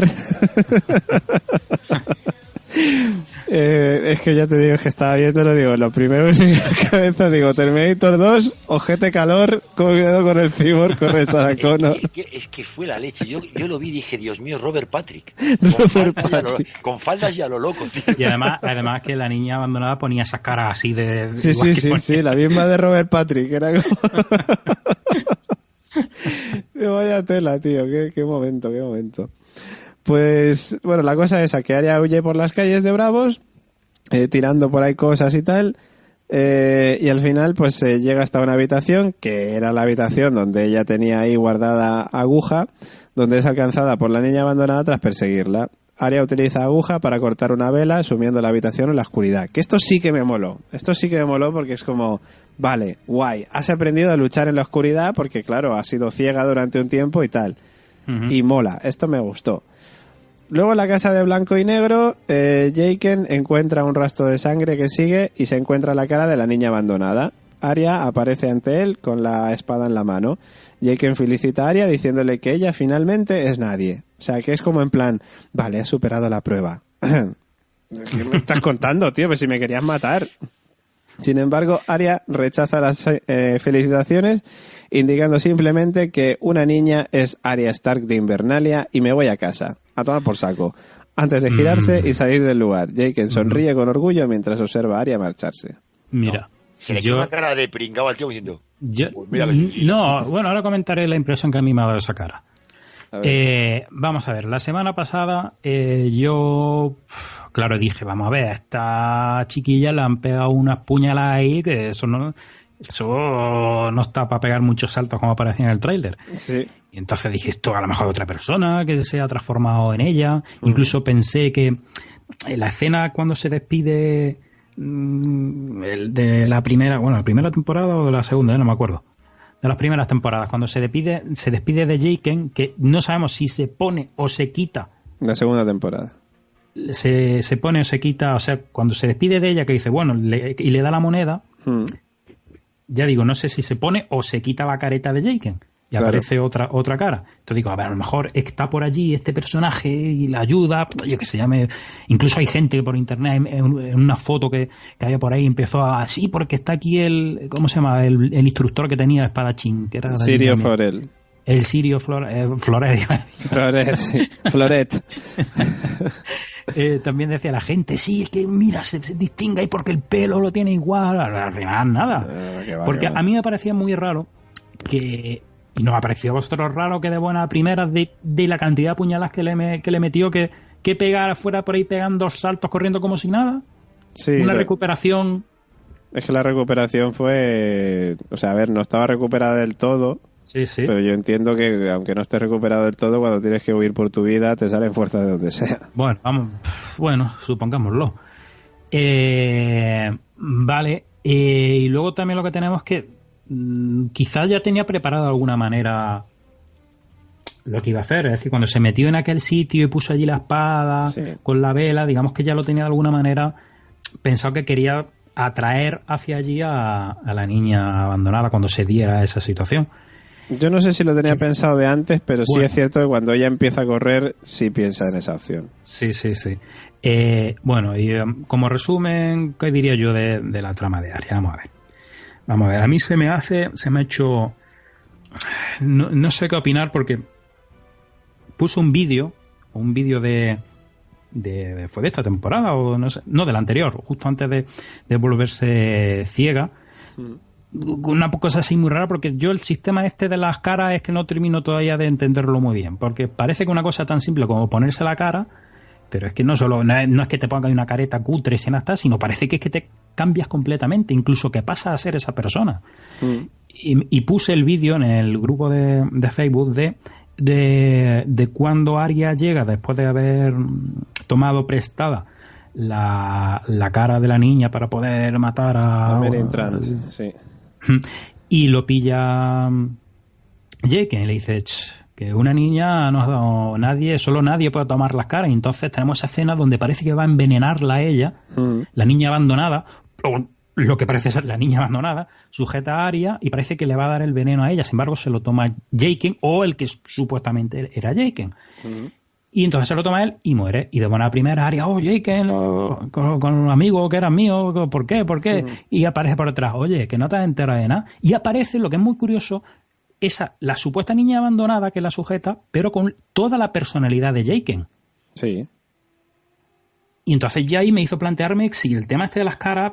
Es que ya te digo, es que estaba viendo, lo digo, lo primero que se me viene a la cabeza, digo, Terminator 2, ojete calor, cuidado con el cyborg, corre Sarah Connor. Es que fue la leche, yo lo vi y dije, Dios mío, Robert Patrick. Con faldas y a lo loco, tío. Y además que la niña abandonada ponía esas caras así de... Sí, la misma de Robert Patrick, era como... Vaya tela, tío, qué momento. Pues, bueno, la cosa es que Arya huye por las calles de Bravos, tirando por ahí cosas y tal, y al final pues llega hasta una habitación, que era la habitación donde ella tenía ahí guardada Aguja, donde es alcanzada por la niña abandonada tras perseguirla. Arya utiliza Aguja para cortar una vela, sumiendo la habitación en la oscuridad. Que esto sí que me moló porque es como, vale, guay, has aprendido a luchar en la oscuridad porque, claro, has sido ciega durante un tiempo y tal. Uh-huh. Y mola, esto me gustó. Luego en la casa de blanco y negro, Jaqen encuentra un rastro de sangre que sigue y se encuentra la cara de la niña abandonada. Arya aparece ante él con la espada en la mano. Jaqen felicita a Arya diciéndole que ella finalmente es nadie. O sea, que es como en plan, vale, has superado la prueba. ¿Qué me estás contando, tío? Pues si me querías matar. Sin embargo, Arya rechaza las felicitaciones, indicando simplemente que una niña es Arya Stark de Invernalia y me voy a casa, a tomar por saco, antes de girarse y salir del lugar. Jaqen sonríe con orgullo mientras observa a Arya marcharse. Mira, se le queda una cara de pringao al tío diciendo... Bueno, ahora comentaré la impresión que a mí me ha dado esa cara. Vamos a ver, la semana pasada yo, claro, dije, vamos a ver, a esta chiquilla le han pegado unas puñaladas ahí, que eso no está para pegar muchos saltos como aparecía en el tráiler. Sí. Y entonces dije, esto a lo mejor otra persona que se ha transformado en ella. Incluso pensé que en la escena cuando se despide de la primera temporada o de la segunda, no me acuerdo. De las primeras temporadas, cuando se despide de Jaqen, que no sabemos si se pone o se quita. La segunda temporada. Se pone o se quita, o sea, cuando se despide de ella, que dice, bueno, y le da la moneda, ya digo, no sé si se pone o se quita la careta de Jaqen. y aparece otra cara. Entonces digo, a ver, a lo mejor está por allí este personaje y la ayuda, yo que se llame. Incluso hay gente por internet, en una foto que había por ahí, empezó a, sí, porque está aquí ¿cómo se llama? El instructor que tenía espadachín, que era Sirio Florel. El Sirio Floret. Floret. También decía la gente, sí, es que mira, se distingue ahí porque el pelo lo tiene igual. Al final, nada. Porque a mí me parecía muy raro que... Y nos ha parecido a vosotros raro que de buena primera de la cantidad de puñalas que le metió, que pegara fuera por ahí pegando saltos corriendo como si nada. Sí, una recuperación. Es que la recuperación fue... O sea, a ver, no estaba recuperada del todo. Sí, sí. Pero yo entiendo que aunque no estés recuperado del todo, cuando tienes que huir por tu vida, te salen fuerzas de donde sea. Bueno, supongámoslo. Vale. Y luego también lo que tenemos es que quizás ya tenía preparado de alguna manera lo que iba a hacer. Es decir, cuando se metió en aquel sitio y puso allí la espada con la vela, digamos que ya lo tenía de alguna manera pensado, que quería atraer hacia allí a la niña abandonada cuando se diera esa situación. Yo no sé si lo tenía pensado de antes, pero sí es cierto que cuando ella empieza a correr, sí piensa en esa opción. Sí. Bueno, y como resumen, ¿qué diría yo de la trama de Aria? Vamos a ver, a mí se me ha hecho... No sé qué opinar, porque puso un vídeo de fue de esta temporada, o no sé, no, de la anterior, justo antes de volverse ciega. Una cosa así muy rara, porque yo el sistema este de las caras es que no termino todavía de entenderlo muy bien, porque parece que una cosa tan simple como ponerse la cara, pero es que no es que te pongas una careta cutre sin hasta, sino parece que es que te cambias completamente, incluso que pasas a ser esa persona. Y puse el vídeo en el grupo de Facebook de cuando Arya llega después de haber tomado prestada la cara de la niña para poder matar a Meryn Trant, sí. Y lo pilla Jake y le dice que una niña no ha dado nadie, solo nadie puede tomar las caras. Y entonces tenemos esa escena donde parece que va a envenenarla a ella, la niña abandonada, o lo que parece ser la niña abandonada, sujeta a Arya y parece que le va a dar el veneno a ella. Sin embargo, se lo toma Jaqen, o el que supuestamente era Jaqen. Y entonces se lo toma él y muere. Y de buena primera, Arya, Jaqen, con un amigo que era mío, ¿por qué? Y aparece por detrás, oye, que no te has enterado de nada. Y aparece, lo que es muy curioso, la supuesta niña abandonada que la sujeta, pero con toda la personalidad de Jaqen. Sí. Y entonces ya ahí me hizo plantearme si el tema este de las caras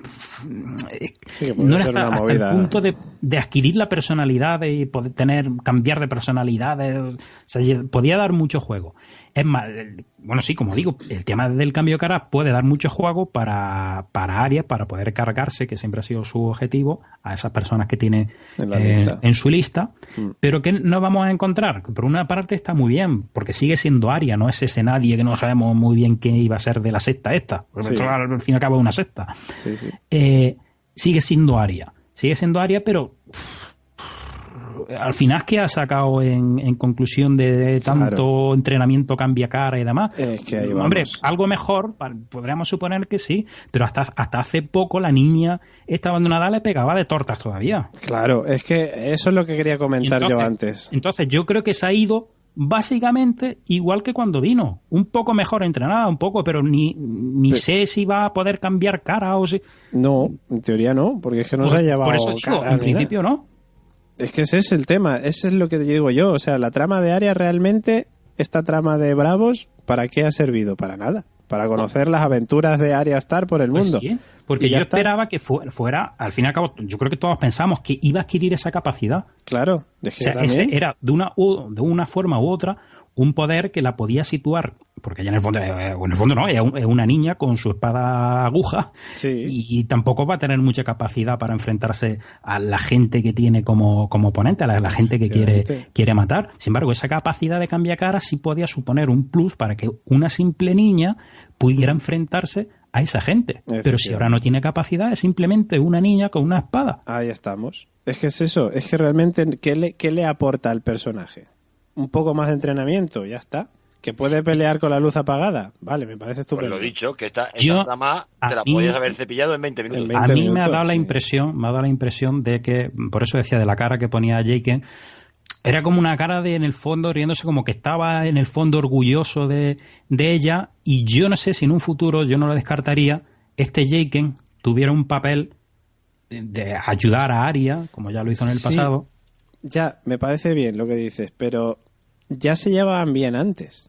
no era hasta el punto de adquirir la personalidad y poder cambiar de personalidad. O sea, podía dar mucho juego. Es más, bueno, sí, como digo, el tema del cambio de cara puede dar mucho juego para Arya, para poder cargarse, que siempre ha sido su objetivo, a esas personas que tiene en su lista. Pero que no vamos a encontrar. Por una parte está muy bien, porque sigue siendo Arya, no es ese nadie que no sabemos muy bien qué iba a ser de la secta esta. Porque esto, al fin y al cabo es una secta. Sí. Sigue siendo Arya, pero al final, ¿qué ha sacado en conclusión de tanto entrenamiento, cambia cara y demás? Es que ahí vamos. Hombre, algo mejor, podríamos suponer que sí, pero hasta hace poco la niña esta abandonada le pegaba de tortas todavía. Claro, es que eso es lo que quería comentar yo antes. Entonces yo creo que se ha ido básicamente igual que cuando vino, un poco mejor entrenada, pero ni sé si va a poder cambiar cara o si... No, en teoría no, porque es que no se ha llevado por eso digo, en principio no. Es que ese es el tema, ese es lo que digo yo, o sea, la trama de Arya realmente, esta trama de Bravos, ¿para qué ha servido? Para nada, para conocer las aventuras de Arya Stark por el mundo. Sí, porque yo esperaba que fuera, al fin y al cabo, yo creo que todos pensamos que iba a adquirir esa capacidad. Claro, es que ese era de una forma u otra un poder que la podía situar, porque ella en el fondo no, es una niña con su espada aguja, y tampoco va a tener mucha capacidad para enfrentarse a la gente que tiene como oponente, a la gente que quiere matar. Sin embargo, esa capacidad de cambiar cara sí podía suponer un plus para que una simple niña pudiera enfrentarse a esa gente. Pero si ahora no tiene capacidad, es simplemente una niña con una espada. Ahí estamos. Es que es eso, es que realmente, ¿qué le aporta al personaje? Un poco más de entrenamiento, ya está. ¿Que puede pelear con la luz apagada? Vale, me parece estupendo. Pues lo dicho, que esta trama te la podías haber cepillado en 20 minutos. A mí me ha dado la impresión de que, por eso decía de la cara que ponía Jaqen, era como una cara de, en el fondo, riéndose, como que estaba en el fondo orgulloso de ella, y yo no sé si en un futuro, yo no lo descartaría, este Jaqen tuviera un papel de ayudar a Arya, como ya lo hizo en el pasado. Ya, me parece bien lo que dices, pero ya se llevaban bien antes.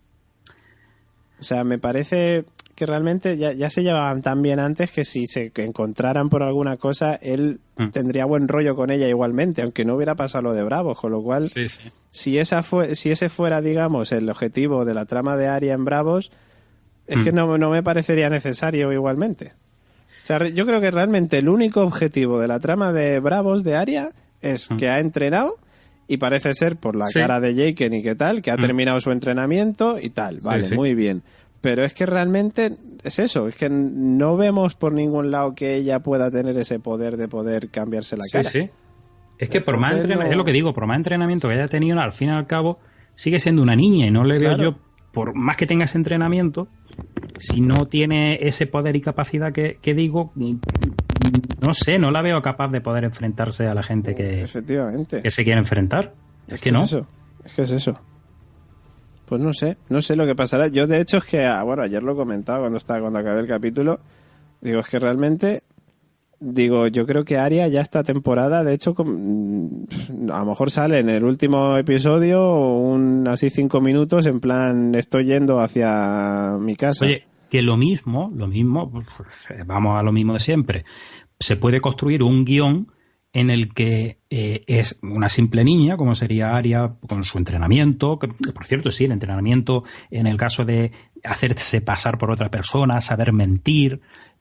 O sea, me parece que realmente ya se llevaban tan bien antes que si se encontraran por alguna cosa, él tendría buen rollo con ella igualmente, aunque no hubiera pasado lo de Bravos, con lo cual, si ese fuera, digamos, el objetivo de la trama de Arya en Bravos, es que no me parecería necesario igualmente. O sea, yo creo que realmente el único objetivo de la trama de Bravos de Arya es que ha entrenado y parece ser por la cara de Jaqen y qué tal, que ha terminado su entrenamiento y tal. Vale, muy bien. Pero es que realmente es eso, es que no vemos por ningún lado que ella pueda tener ese poder de poder cambiarse la cara. Sí. Es que por más es lo que digo, por más entrenamiento que haya tenido, al fin y al cabo sigue siendo una niña, y no le veo yo, por más que tenga ese entrenamiento, si no tiene ese poder y capacidad que digo, no sé, no la veo capaz de poder enfrentarse a la gente que se quiere enfrentar. Es que no. Es que es eso. Pues no sé lo que pasará. Yo, de hecho, es que, ayer lo comentaba cuando acabé el capítulo, digo, es que realmente, yo creo que Arya ya esta temporada, de hecho, a lo mejor sale en el último episodio así 5 minutos, en plan, estoy yendo hacia mi casa. Oye, que lo mismo, vamos a lo mismo de siempre, se puede construir un guión en el que es una simple niña, como sería Arya, con su entrenamiento, que por cierto, sí, el entrenamiento en el caso de hacerse pasar por otra persona, saber mentir,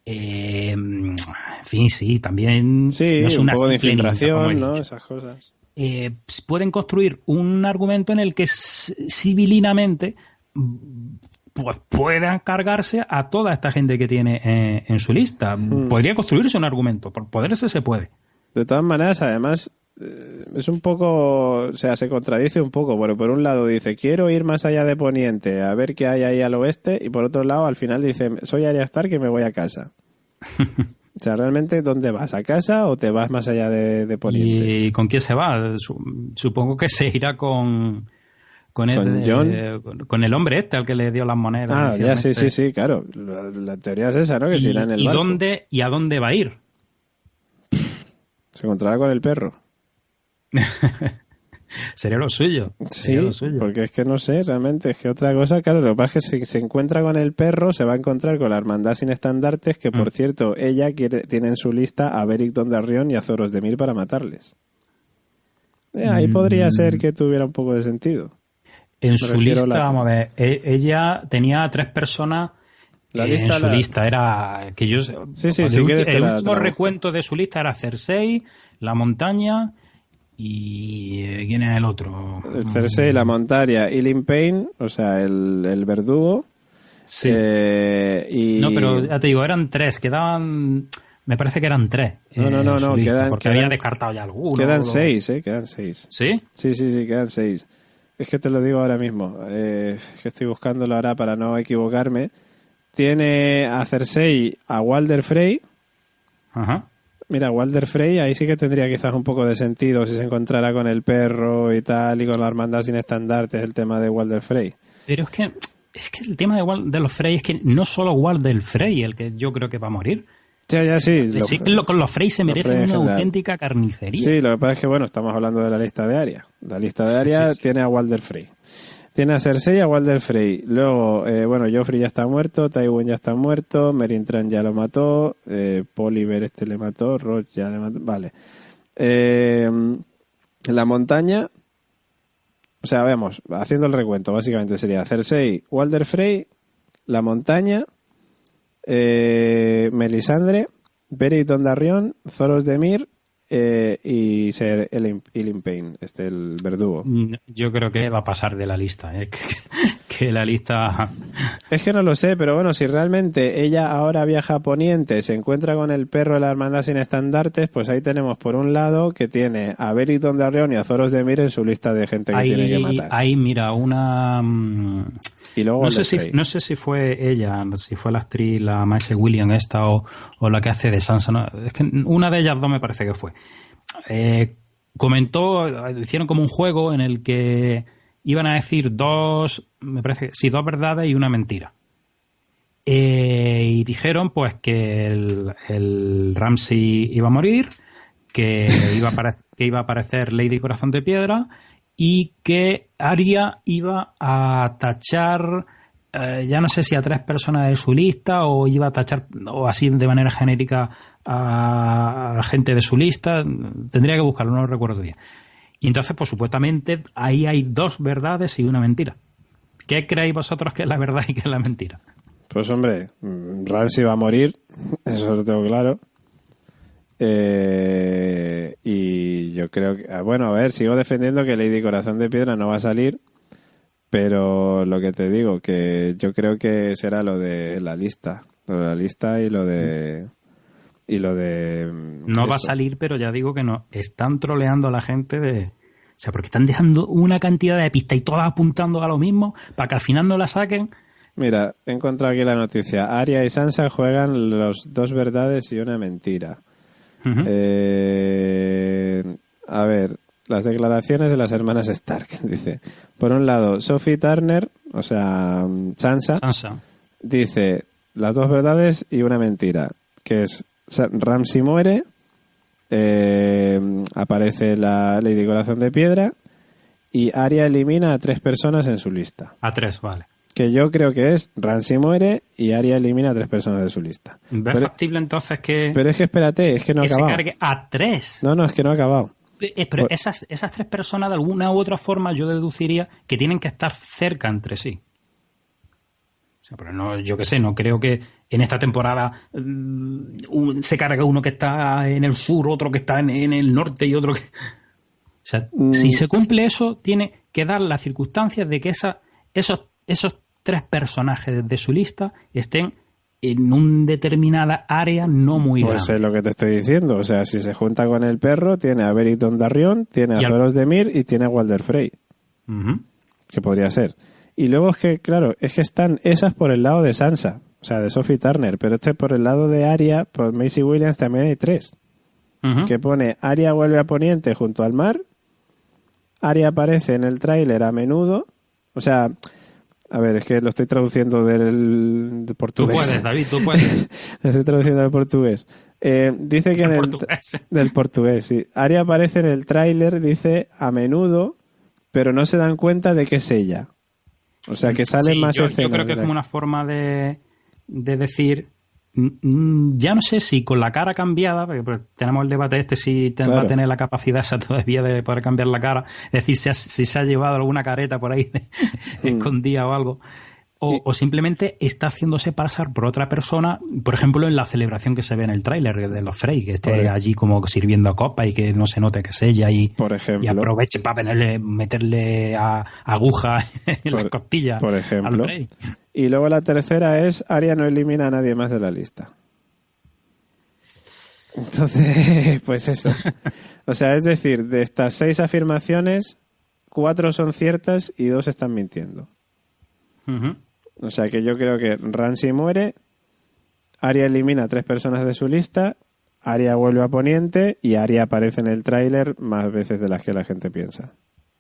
en fin, sí, también no es una un poco de simple infiltración, niña, ¿no? Esas cosas. Pueden construir un argumento en el que civilinamente pues puedan cargarse a toda esta gente que tiene en su lista. Podría construirse un argumento, por poderse se puede. De todas maneras, además, es un poco, o sea, se contradice un poco. Bueno, por un lado dice, quiero ir más allá de Poniente, a ver qué hay ahí al oeste, y por otro lado, al final dice, soy Arya Stark y me voy a casa. O sea, ¿realmente dónde vas? ¿A casa o te vas más allá de Poniente? ¿Y con quién se va? Supongo que se irá con el hombre al que le dio las monedas. Ya, sí, claro. La teoría es esa, ¿no? Que se irá en el barco. ¿Y a dónde va a ir? Se encontrará con el perro. Sería lo suyo. Sí, porque es que no sé, realmente, es que otra cosa, claro, lo que pasa es que si se encuentra con el perro, se va a encontrar con la Hermandad Sin Estandartes, que por cierto, ella tiene en su lista a Beric Dondarrion y a Zoros de Myr para matarles. Ahí podría ser que tuviera un poco de sentido. En su lista, vamos a ver, ella tenía 3 personas. En su lista era que yo el último recuento de su lista era Cersei, la montaña y ¿quién es el otro? Cersei, la montaña, Ilyn Payne, o sea, el verdugo. Sí. No, pero ya te digo, eran 3, quedaban, me parece que eran 3. No, porque había descartado ya alguno. Quedan 6, quedan 6. ¿Sí? Sí, quedan 6. Es que te lo digo ahora mismo, que estoy buscándolo ahora para no equivocarme. Tiene a Cersei, a Walder Frey. Ajá. Mira, Walder Frey, ahí sí que tendría quizás un poco de sentido si se encontrara con el perro y tal, y con la Hermandad Sin Estandartes, el tema de Walder Frey. Pero es que el tema de los Frey es que no solo Walder Frey el que yo creo que va a morir. Ya, sí. Con los Frey se merecen una auténtica carnicería. Sí, lo que pasa es que, bueno, estamos hablando de la lista de Arya. La lista de Arya tiene a Walder Frey. Tiene a Cersei y a Walder Frey. Luego, Joffrey ya está muerto, Tywin ya está muerto, Meryn Trant ya lo mató, Poliver le mató, Roth ya le mató. Vale. La montaña, o sea, vemos, haciendo el recuento, básicamente sería Cersei, Walder Frey, la montaña, Melisandre, Beric Dondarrion, Zoros de Myr, y ser Ilyn Payne, el verdugo. Yo creo que va a pasar de la lista, que la lista... Es que no lo sé, pero bueno, si realmente ella ahora viaja a Poniente, se encuentra con el perro de la Hermandad Sin Estandartes, pues ahí tenemos por un lado que tiene a Beric Dondarrion y a Zoros de Myr en su lista de gente que tiene que matar. Ahí, mira, una... Y luego no sé si fue ella, si fue la actriz, la Maisie Williams o la que hace de Sansa. No, es que una de ellas dos me parece que fue. hicieron como un juego en el que iban a decir dos verdades y una mentira. Y dijeron pues que el Ramsay iba a morir, que iba a aparecer Lady Corazón de Piedra y que Arya iba a tachar, ya no sé si a 3 personas de su lista o iba a tachar, o así de manera genérica, a gente de su lista. Tendría que buscarlo, no lo recuerdo bien. Y entonces, pues supuestamente ahí hay 2 verdades y una mentira. ¿Qué creéis vosotros que es la verdad y que es la mentira? Pues hombre, Ramsay va a morir, eso lo tengo claro. Y yo creo que... Bueno, a ver, sigo defendiendo que Lady Corazón de Piedra no va a salir, pero lo que te digo, que yo creo que será lo de la lista. Lo de la lista y lo de... No va a salir, pero ya digo que no. Están troleando a la gente de... O sea, porque están dejando una cantidad de pistas y todas apuntando a lo mismo para que al final no la saquen. Mira, he encontrado aquí la noticia. Arya y Sansa juegan los 2 verdades y una mentira. Uh-huh. A ver, las declaraciones de las hermanas Stark. Dice, por un lado, Sophie Turner, o sea, Sansa, dice las 2 verdades y una mentira, que es Ramsay muere, aparece la Lady Corazón de Piedra y Arya elimina a 3 personas en su lista. A 3, vale. Que yo creo que es Ramsay muere y Arya elimina a 3 personas de su lista. ¿Ves factible entonces que... Pero es que espérate, es que no ha acabado. Que se cargue a 3. No, es que no ha acabado. Pero esas 3 personas de alguna u otra forma yo deduciría que tienen que estar cerca entre sí. O sea, pero no, yo qué sé, no creo que en esta temporada se cargue uno que está en el sur, otro que está en el norte y otro que... O sea, si se cumple eso, tiene que dar las circunstancias de que esos 3 personajes de su lista estén en una determinada área no muy grande. Pues es lo que te estoy diciendo. O sea, si se junta con el perro, tiene a Beric Dondarrion, tiene a Zoros de Mir y tiene a Walder Frey. Uh-huh. Que podría ser. Y luego es que, claro, es que están esas por el lado de Sansa, o sea, de Sophie Turner, pero por el lado de Arya, por Maisie Williams también hay 3. Uh-huh. Que pone Arya vuelve a Poniente junto al mar, Arya aparece en el tráiler a menudo, o sea... A ver, es que lo estoy traduciendo del portugués. Tú puedes, David, tú puedes. Lo estoy traduciendo del portugués. Dice que del portugués, sí. Arya aparece en el tráiler, dice, a menudo, pero no se dan cuenta de que es ella. O sea, que sale más escenas. Yo creo que es como una forma de decir... Ya no sé si con la cara cambiada, porque pues, tenemos el debate si va a tener la capacidad esa todavía de poder cambiar la cara, es decir, si se ha llevado alguna careta por ahí escondida o algo, o simplemente está haciéndose pasar por otra persona, por ejemplo en la celebración que se ve en el tráiler de los Frey, que esté allí como sirviendo copa y que no se note que es ella y aproveche para meterle aguja en las costillas por ejemplo. al Frey. Y luego la tercera es Arya no elimina a nadie más de la lista. Entonces, pues eso. O sea, es decir, de estas 6 afirmaciones, 4 son ciertas y 2 están mintiendo. Uh-huh. O sea que yo creo que Ramsay muere, Arya elimina a 3 personas de su lista, Arya vuelve a Poniente y Arya aparece en el tráiler más veces de las que la gente piensa.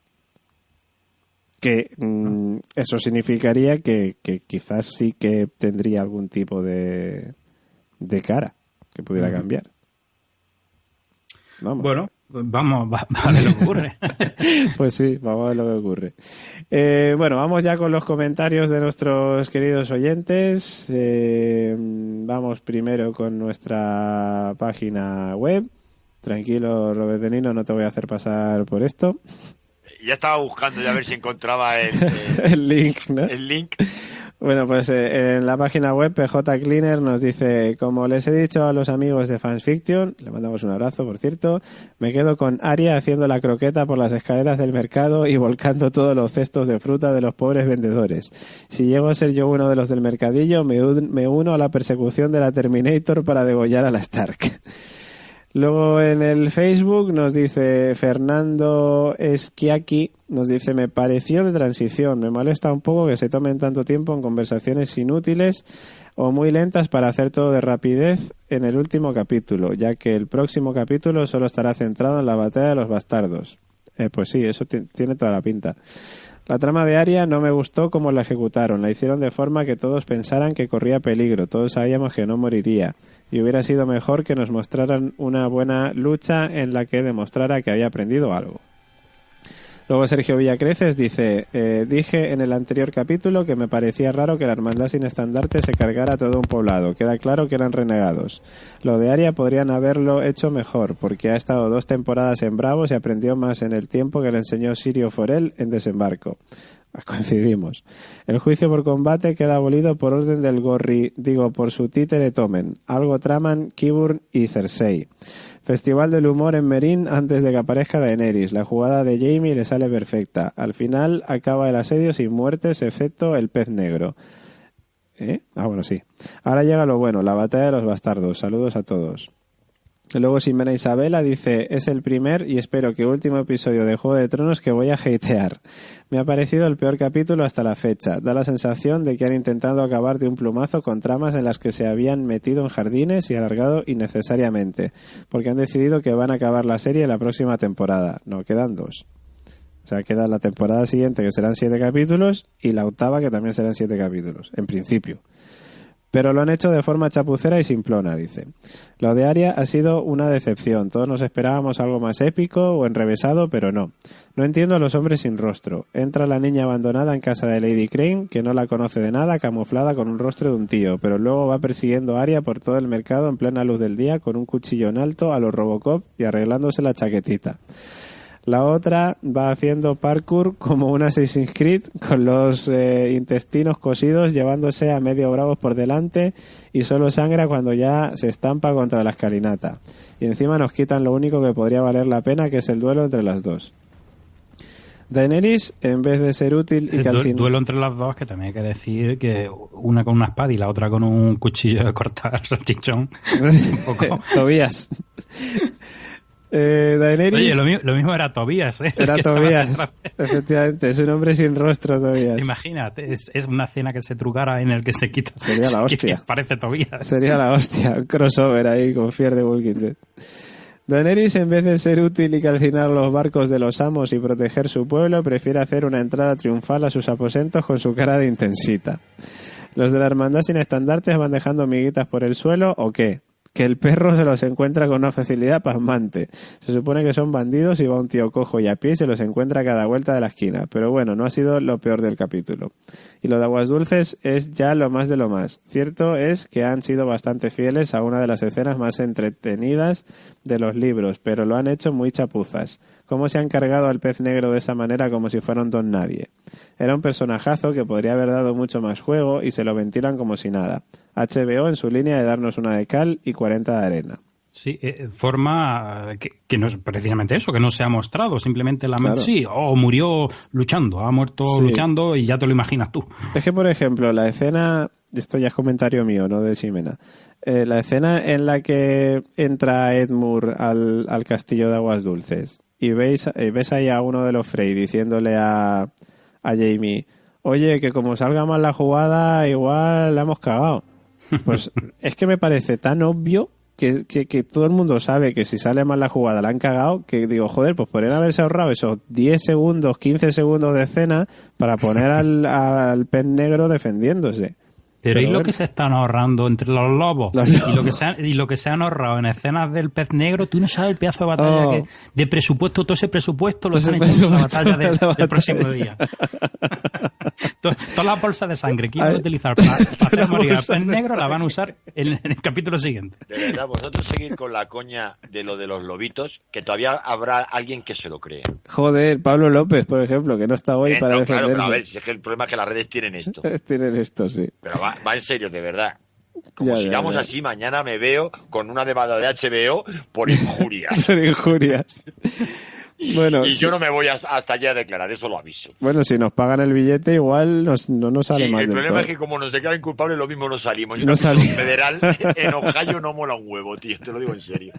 Que eso significaría que quizás sí que tendría algún tipo de cara que pudiera cambiar. Vamos. Bueno, vamos a ver lo que ocurre. Pues sí, vamos a ver lo que ocurre. Bueno, vamos ya con los comentarios de nuestros queridos oyentes. Vamos primero con nuestra página web. Tranquilo, Robert De Nino, no te voy a hacer pasar por esto. Ya estaba buscando a ver si encontraba el link, ¿no? El link. Bueno, pues en la página web PJ Cleaner nos dice, como les he dicho a los amigos de Fans Fiction, le mandamos un abrazo, por cierto, me quedo con Arya haciendo la croqueta por las escaleras del mercado y volcando todos los cestos de fruta de los pobres vendedores. Si llego a ser yo uno de los del mercadillo, me uno a la persecución de la Terminator para degollar a la Stark. Luego en el Facebook nos dice Fernando Esquiaki, nos dice, me pareció de transición, me molesta un poco que se tomen tanto tiempo en conversaciones inútiles, o muy lentas para hacer todo de rapidez en el último capítulo, ya que el próximo capítulo solo estará centrado en la batalla de los bastardos. Pues sí, eso tiene toda la pinta. La trama de Arya no me gustó como la ejecutaron. La hicieron de forma que todos pensaran que corría peligro. Todos sabíamos que no moriría. Y hubiera sido mejor que nos mostraran una buena lucha en la que demostrara que había aprendido algo. Luego Sergio Villacreces dice: dije en el anterior capítulo que me parecía raro que la Hermandad sin Estandarte se cargara todo un poblado. Queda claro que eran renegados. Lo de Arya podrían haberlo hecho mejor, porque ha estado 2 temporadas en Bravos y aprendió más en el tiempo que le enseñó Sirio Forel en Desembarco. Coincidimos. El juicio por combate queda abolido por orden del Gorri, por su títere Tommen. Algo traman Qyburn y Cersei. Festival del humor en Meereen antes de que aparezca Daenerys. La jugada de Jaime le sale perfecta. Al final acaba el asedio sin muertes, excepto el pez negro. Bueno, sí. Ahora llega lo bueno, la batalla de los bastardos. Saludos a todos. Luego Ximena Isabela dice: es el primer y espero que último episodio de Juego de Tronos que voy a hatear. Me ha parecido el peor capítulo hasta la fecha. Da la sensación de que han intentado acabar de un plumazo con tramas en las que se habían metido en jardines y alargado innecesariamente, porque han decidido que van a acabar la serie en la próxima temporada. No, quedan 2. O sea, queda la temporada siguiente, que serán 7 capítulos, y la 8ª, que también serán 7 capítulos, en principio. Pero lo han hecho de forma chapucera y simplona, dice. Lo de Arya ha sido una decepción. Todos nos esperábamos algo más épico o enrevesado, pero no. No entiendo a los hombres sin rostro. Entra la niña abandonada en casa de Lady Crane, que no la conoce de nada, camuflada con un rostro de un tío, pero luego va persiguiendo a Arya por todo el mercado en plena luz del día con un cuchillo en alto a los Robocop y arreglándose la chaquetita. La otra va haciendo parkour como un Assassin's Creed con los intestinos cosidos, llevándose a medio bravos por delante, y solo sangra cuando ya se estampa contra la escalinata. Y encima nos quitan lo único que podría valer la pena, que es el duelo entre las dos. Daenerys, en vez de ser útil y el duelo entre las dos, que también hay que decir que una con una espada y la otra con un cuchillo de cortar salchichón. Un poco. Tobías. Daenerys... Oye, lo mismo era Tobías, ¿eh? Era Tobías, efectivamente. Es un hombre sin rostro, Tobías. Imagínate, es una escena que se trucara en el que se quita. Sería la hostia. Parece Tobías. Sería la hostia. Un crossover ahí con Fear the Walking Dead. Daenerys, en vez de ser útil y calcinar los barcos de los amos y proteger su pueblo, prefiere hacer una entrada triunfal a sus aposentos con su cara de intensita. ¿Los de la Hermandad sin Estandartes van dejando miguitas por el suelo o qué? Que el perro se los encuentra con una facilidad pasmante. Se supone que son bandidos y va un tío cojo y a pie y se los encuentra a cada vuelta de la esquina. Pero bueno, no ha sido lo peor del capítulo. Y lo de Aguas Dulces es ya lo más de lo más. Cierto es que han sido bastante fieles a una de las escenas más entretenidas de los libros, pero lo han hecho muy chapuzas. ¿Cómo se han cargado al pez negro de esa manera como si fuera un don nadie? Era un personajazo que podría haber dado mucho más juego y se lo ventilan como si nada. HBO en su línea de darnos una de cal y 40 de arena. Sí, forma que no es precisamente eso, que no se ha mostrado, simplemente Claro. sí, murió luchando, ha muerto Sí. luchando y ya te lo imaginas tú. Es que, por ejemplo, la escena, esto ya es comentario mío, no de Ximena, la escena en la que entra Edmure al castillo de Aguas Dulces y ves ahí a uno de los Frey diciéndole a Jaime: oye, que como salga mal la jugada, igual la hemos cagado. Pues es que me parece tan obvio que todo el mundo sabe que si sale mal la jugada la han cagado, que digo, joder, pues podrían haberse ahorrado esos 10 segundos, 15 segundos de escena para poner al pez negro defendiéndose. Pero ¿y lo bueno. que se están ahorrando entre los lobos? Los lobos. Y lo que se han ahorrado en escenas del pez negro? Tú no sabes el pedazo de batalla de presupuesto, todo ese presupuesto lo están echando en la batalla del próximo día. Todas las bolsas de sangre que iban a utilizar para hacer morir al pez negro la van a usar en el capítulo siguiente. De verdad, vosotros seguid con la coña de lo de los lobitos, que todavía habrá alguien que se lo crea. Joder, Pablo López, por ejemplo, que no está hoy para No, defenderse. claro, pero a ver, si es que el problema es que las redes tienen esto. Tienen esto, sí. Pero va en serio, de verdad. Como Ya, sigamos ya. así, mañana me veo con una demanda de HBO por injurias. Son injurias. Bueno, Y sí. yo no me voy hasta allá a declarar, eso lo aviso. Bueno, si nos pagan el billete, igual no nos sale Sí, mal el del problema todo. es que como nos declaran culpables, lo mismo no salimos. Y No un salimos. federal en Ohio no mola un huevo, tío, te lo digo en serio.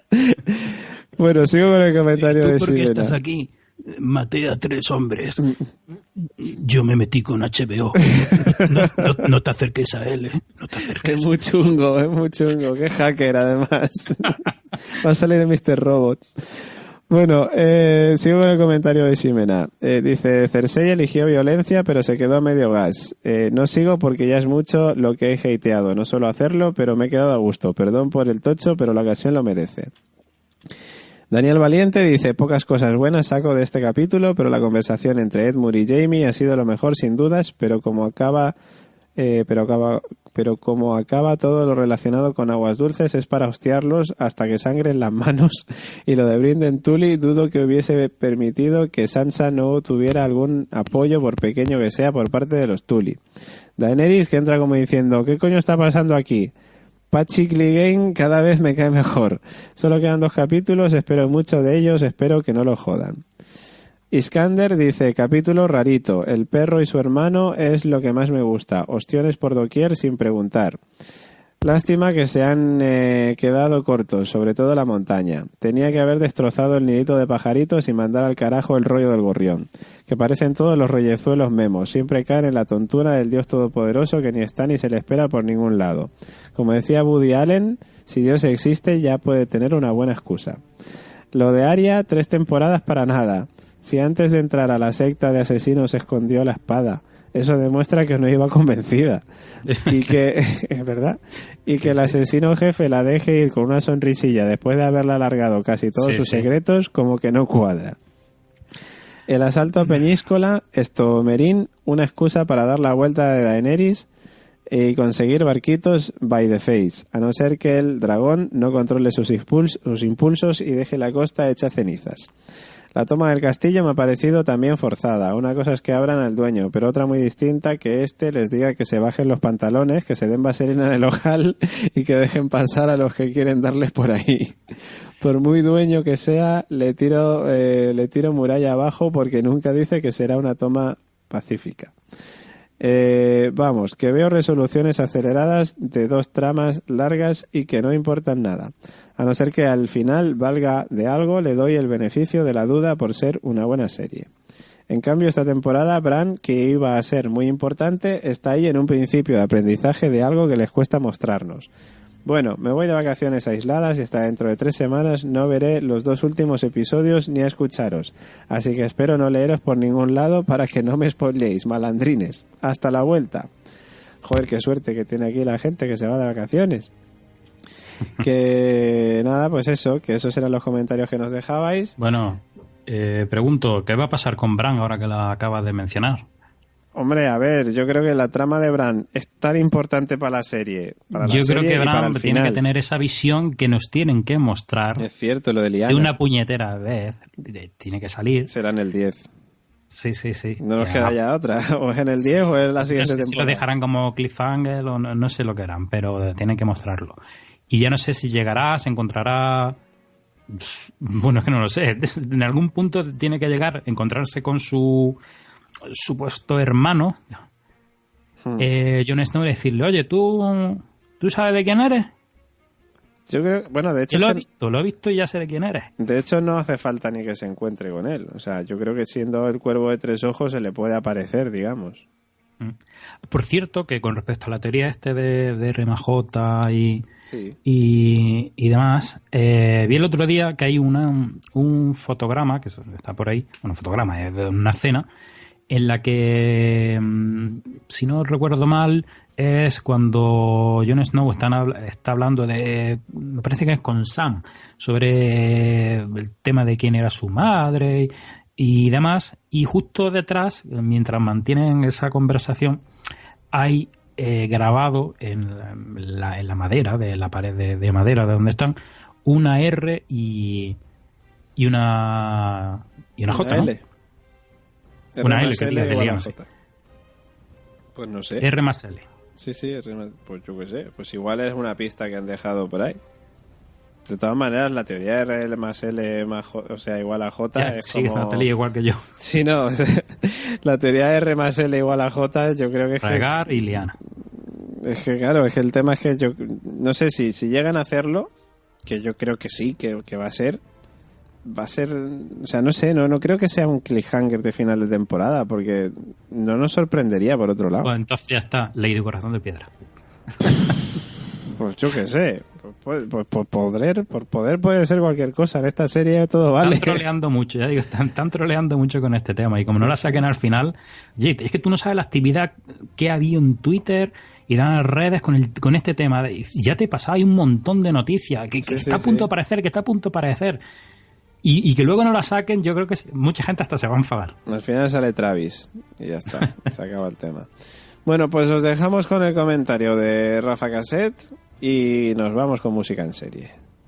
Bueno, sigo con el comentario de ¿Tú por qué Ximena. estás aquí? Maté a 3 hombres. Yo me metí con HBO. No te acerques a él, ¿eh? No te acerques. Es muy chungo. Qué hacker, además. Va a salir el Mr. Robot. Bueno, sigo con el comentario de Ximena. Dice, Cersei eligió violencia, pero se quedó a medio gas. No sigo porque ya es mucho lo que he hateado. No suelo hacerlo, pero me he quedado a gusto. Perdón por el tocho, pero la ocasión lo merece. Daniel Valiente dice, pocas cosas buenas saco de este capítulo, pero la conversación entre Edmure y Jaime ha sido lo mejor sin dudas, pero como acaba todo lo relacionado con aguas dulces es para hostiarlos hasta que sangren las manos, y lo de Brynden Tully dudo que hubiese permitido que Sansa no tuviera algún apoyo, por pequeño que sea, por parte de los Tully. Daenerys, que entra como diciendo, ¿qué coño está pasando aquí? Patchy Clegane cada vez me cae mejor. Solo quedan 2 capítulos, espero mucho de ellos, espero que no lo jodan. Iskander dice, capítulo rarito, el perro y su hermano es lo que más me gusta, ostiones por doquier sin preguntar. Lástima que se han quedado cortos, sobre todo la montaña. Tenía que haber destrozado el nidito de pajaritos y mandar al carajo el rollo del gorrión. Que parecen todos los reyezuelos memos, siempre caen en la tontura del Dios Todopoderoso que ni está ni se le espera por ningún lado. Como decía Woody Allen, si Dios existe ya puede tener una buena excusa. Lo de Arya, 3 temporadas para nada. Si antes de entrar a la secta de asesinos escondió la espada, eso demuestra que no iba convencida. Y que, es verdad, y que el asesino jefe la deje ir con una sonrisilla después de haberla alargado casi todos sus secretos, como que no cuadra. El asalto a Peñíscola, Merín, una excusa para dar la vuelta de Daenerys y conseguir barquitos by the face, a no ser que el dragón no controle sus impulsos y deje la costa hecha cenizas. La toma del castillo me ha parecido también forzada. Una cosa es que abran al dueño, pero otra muy distinta que les diga que se bajen los pantalones, que se den vaselina en el ojal y que dejen pasar a los que quieren darles por ahí. Por muy dueño que sea, le tiro muralla abajo porque nunca dice que será una toma pacífica. Vamos, que veo resoluciones aceleradas de 2 tramas largas y que no importan nada. A no ser que al final valga de algo, le doy el beneficio de la duda por ser una buena serie. En cambio, esta temporada, Bran, que iba a ser muy importante, está ahí en un principio de aprendizaje de algo que les cuesta mostrarnos. Bueno, me voy de vacaciones aisladas y hasta dentro de 3 semanas no veré los 2 últimos episodios ni a escucharos. Así que espero no leeros por ningún lado para que no me spoiléis, malandrines. Hasta la vuelta. Joder, qué suerte que tiene aquí la gente que se va de vacaciones. Que nada, pues eso, que esos eran los comentarios que nos dejabais. Bueno, pregunto, ¿qué va a pasar con Bran ahora que la acabas de mencionar? Hombre, a ver, yo creo que la trama de Bran es tan importante para la serie. Yo creo que Bran tiene que tener esa visión que nos tienen que mostrar. Es cierto, lo de Lyanna. De una puñetera vez. Tiene que salir. Será en el 10. Sí. No nos queda ya otra. O es en el 10 o en la siguiente temporada. Si lo dejarán como cliffhanger o no sé lo que harán, pero tienen que mostrarlo. Y ya no sé si llegará, se encontrará... Bueno, es que no lo sé. En algún punto tiene que llegar, encontrarse con su supuesto hermano, Jon Snow, y decirle, oye, ¿tú sabes de quién eres? Yo creo, bueno, de hecho... Yo lo he visto y ya sé de quién eres. De hecho, no hace falta ni que se encuentre con él. O sea, yo creo que siendo el cuervo de 3 ojos se le puede aparecer, digamos. Por cierto, que con respecto a la teoría de RMJ sí. y demás, vi el otro día que hay un fotograma que está por ahí, bueno, fotograma de una cena en la que, si no recuerdo mal, es cuando Jon Snow está hablando de, me parece que es con Sam, sobre el tema de quién era su madre y demás, y justo detrás, mientras mantienen esa conversación, hay grabado en la madera, de la pared de madera de donde están, una R y una J, ¿no? L. Una L que diga que liamos. Pues no sé. R más L. Sí, pues yo qué sé. Pues igual es una pista que han dejado por ahí. De todas maneras, la teoría de R más L más J, o sea, igual a J ya, es sí, como... no te líes igual que yo. Sí, no. La teoría de R más L igual a J, yo creo que es Regar y Lyanna. Es que claro, es que el tema es que yo no sé si llegan a hacerlo, que yo creo que sí, que va a ser, va a ser, o sea, no sé, no creo que sea un cliffhanger de final de temporada, porque no nos sorprendería por otro lado. Pues entonces ya está, Ley de Corazón de Piedra. Pues yo qué sé, por poder puede ser cualquier cosa, en esta serie todo vale. Están troleando mucho, ya digo, están troleando mucho con este tema, y como no la saquen al final, oye, es que tú no sabes la actividad que ha habido en Twitter y en las redes con este tema, y ya te pasaba, hay un montón de noticias, que está a punto de aparecer, que está a punto de aparecer. Y que luego no la saquen, yo creo que mucha gente hasta se va a enfadar. Al final sale Travis y ya está, se acaba el tema. Bueno, pues os dejamos con el comentario de Rafa Cassette y nos vamos con música en serie.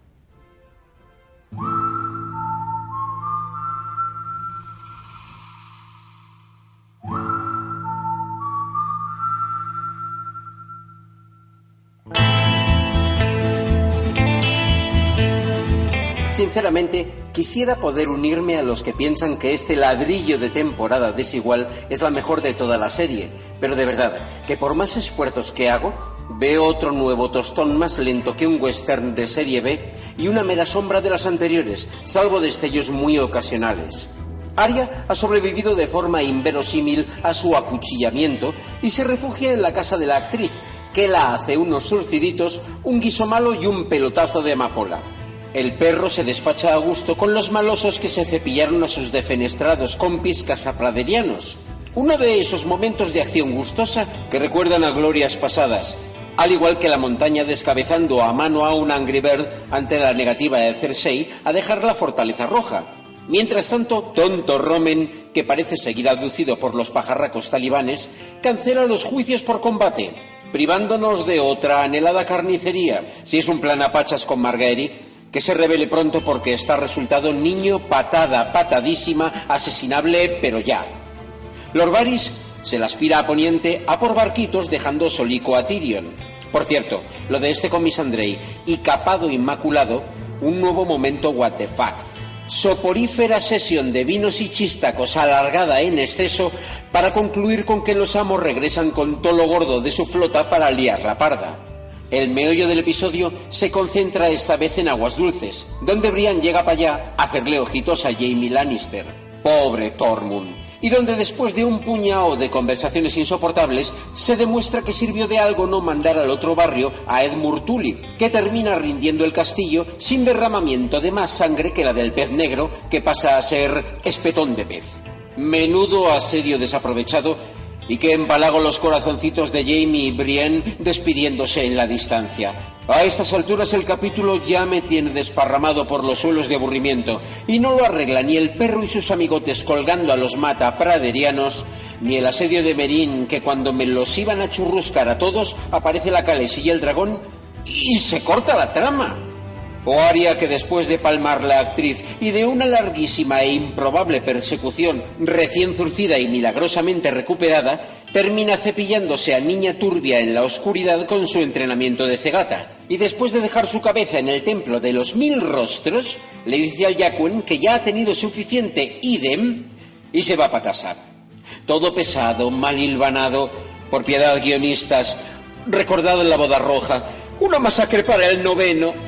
Sinceramente, quisiera poder unirme a los que piensan que este ladrillo de temporada desigual es la mejor de toda la serie, pero de verdad, que por más esfuerzos que hago, veo otro nuevo tostón más lento que un western de serie B y una mera sombra de las anteriores, salvo destellos muy ocasionales. Arya ha sobrevivido de forma inverosímil a su acuchillamiento y se refugia en la casa de la actriz, que la hace unos surciditos, un guiso malo y un pelotazo de amapola. El perro se despacha a gusto con los malosos que se cepillaron a sus defenestrados compis casapraderianos. Uno de esos momentos de acción gustosa que recuerdan a glorias pasadas, al igual que la montaña descabezando a mano a un Angry Bird ante la negativa de Cersei a dejar la fortaleza roja. Mientras tanto, tonto Romen, que parece seguir aducido por los pajarracos talibanes, cancela los juicios por combate, privándonos de otra anhelada carnicería, si es un plan a pachas con Margaery, que se revele pronto porque está resultado niño patadísima, asesinable, pero ya. Lord Varys se la aspira a poniente a por barquitos dejando solico a Tyrion. Por cierto, lo de este con Missandei y capado inmaculado, un nuevo momento what the fuck. Soporífera sesión de vinos y chistacos alargada en exceso para concluir con que los amos regresan con todo lo gordo de su flota para liar la parda. El meollo del episodio se concentra esta vez en Aguas Dulces, donde Brian llega para allá a hacerle ojitos a Jaime Lannister, pobre Tormund, y donde después de un puñado de conversaciones insoportables se demuestra que sirvió de algo no mandar al otro barrio a Edmure Tulip, que termina rindiendo el castillo sin derramamiento de más sangre que la del pez negro, que pasa a ser espetón de pez. Menudo asedio desaprovechado, y que empalago los corazoncitos de Jaime y Brienne despidiéndose en la distancia. A estas alturas el capítulo ya me tiene desparramado por los suelos de aburrimiento, y no lo arregla ni el perro y sus amigotes colgando a los mata praderianos, ni el asedio de Meereen, que cuando me los iban a churruscar a todos aparece la Khaleesi y el dragón y se corta la trama. O Arya, que después de palmar la actriz y de una larguísima e improbable persecución recién zurcida y milagrosamente recuperada, termina cepillándose a niña turbia en la oscuridad con su entrenamiento de cegata. Y después de dejar su cabeza en el templo de los 1000 rostros, le dice al Jaquen que ya ha tenido suficiente idem y se va para casa. Todo pesado, mal hilvanado. Por piedad, guionistas, recordad la boda roja, una masacre para el 9º.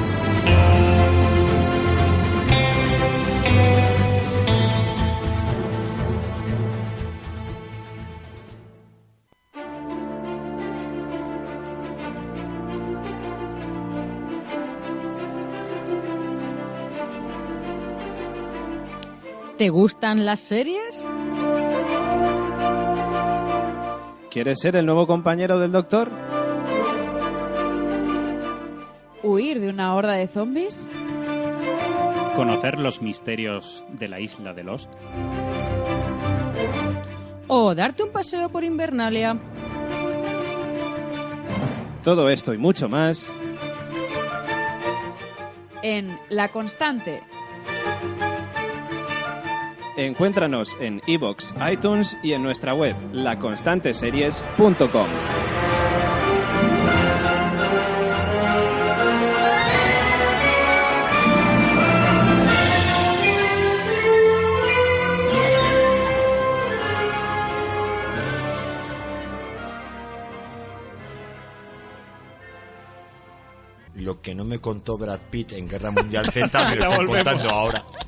¿Te gustan las series? ¿Quieres ser el nuevo compañero del Doctor? ¿Huir de una horda de zombies? ¿Conocer los misterios de la isla de Lost? ¿O darte un paseo por Invernalia? Todo esto y mucho más En La Constante. Encuéntranos en iVoox, iTunes y en nuestra web, laconstanteseries.com. Lo que no me contó Brad Pitt en Guerra Mundial Z, me lo están contando ahora.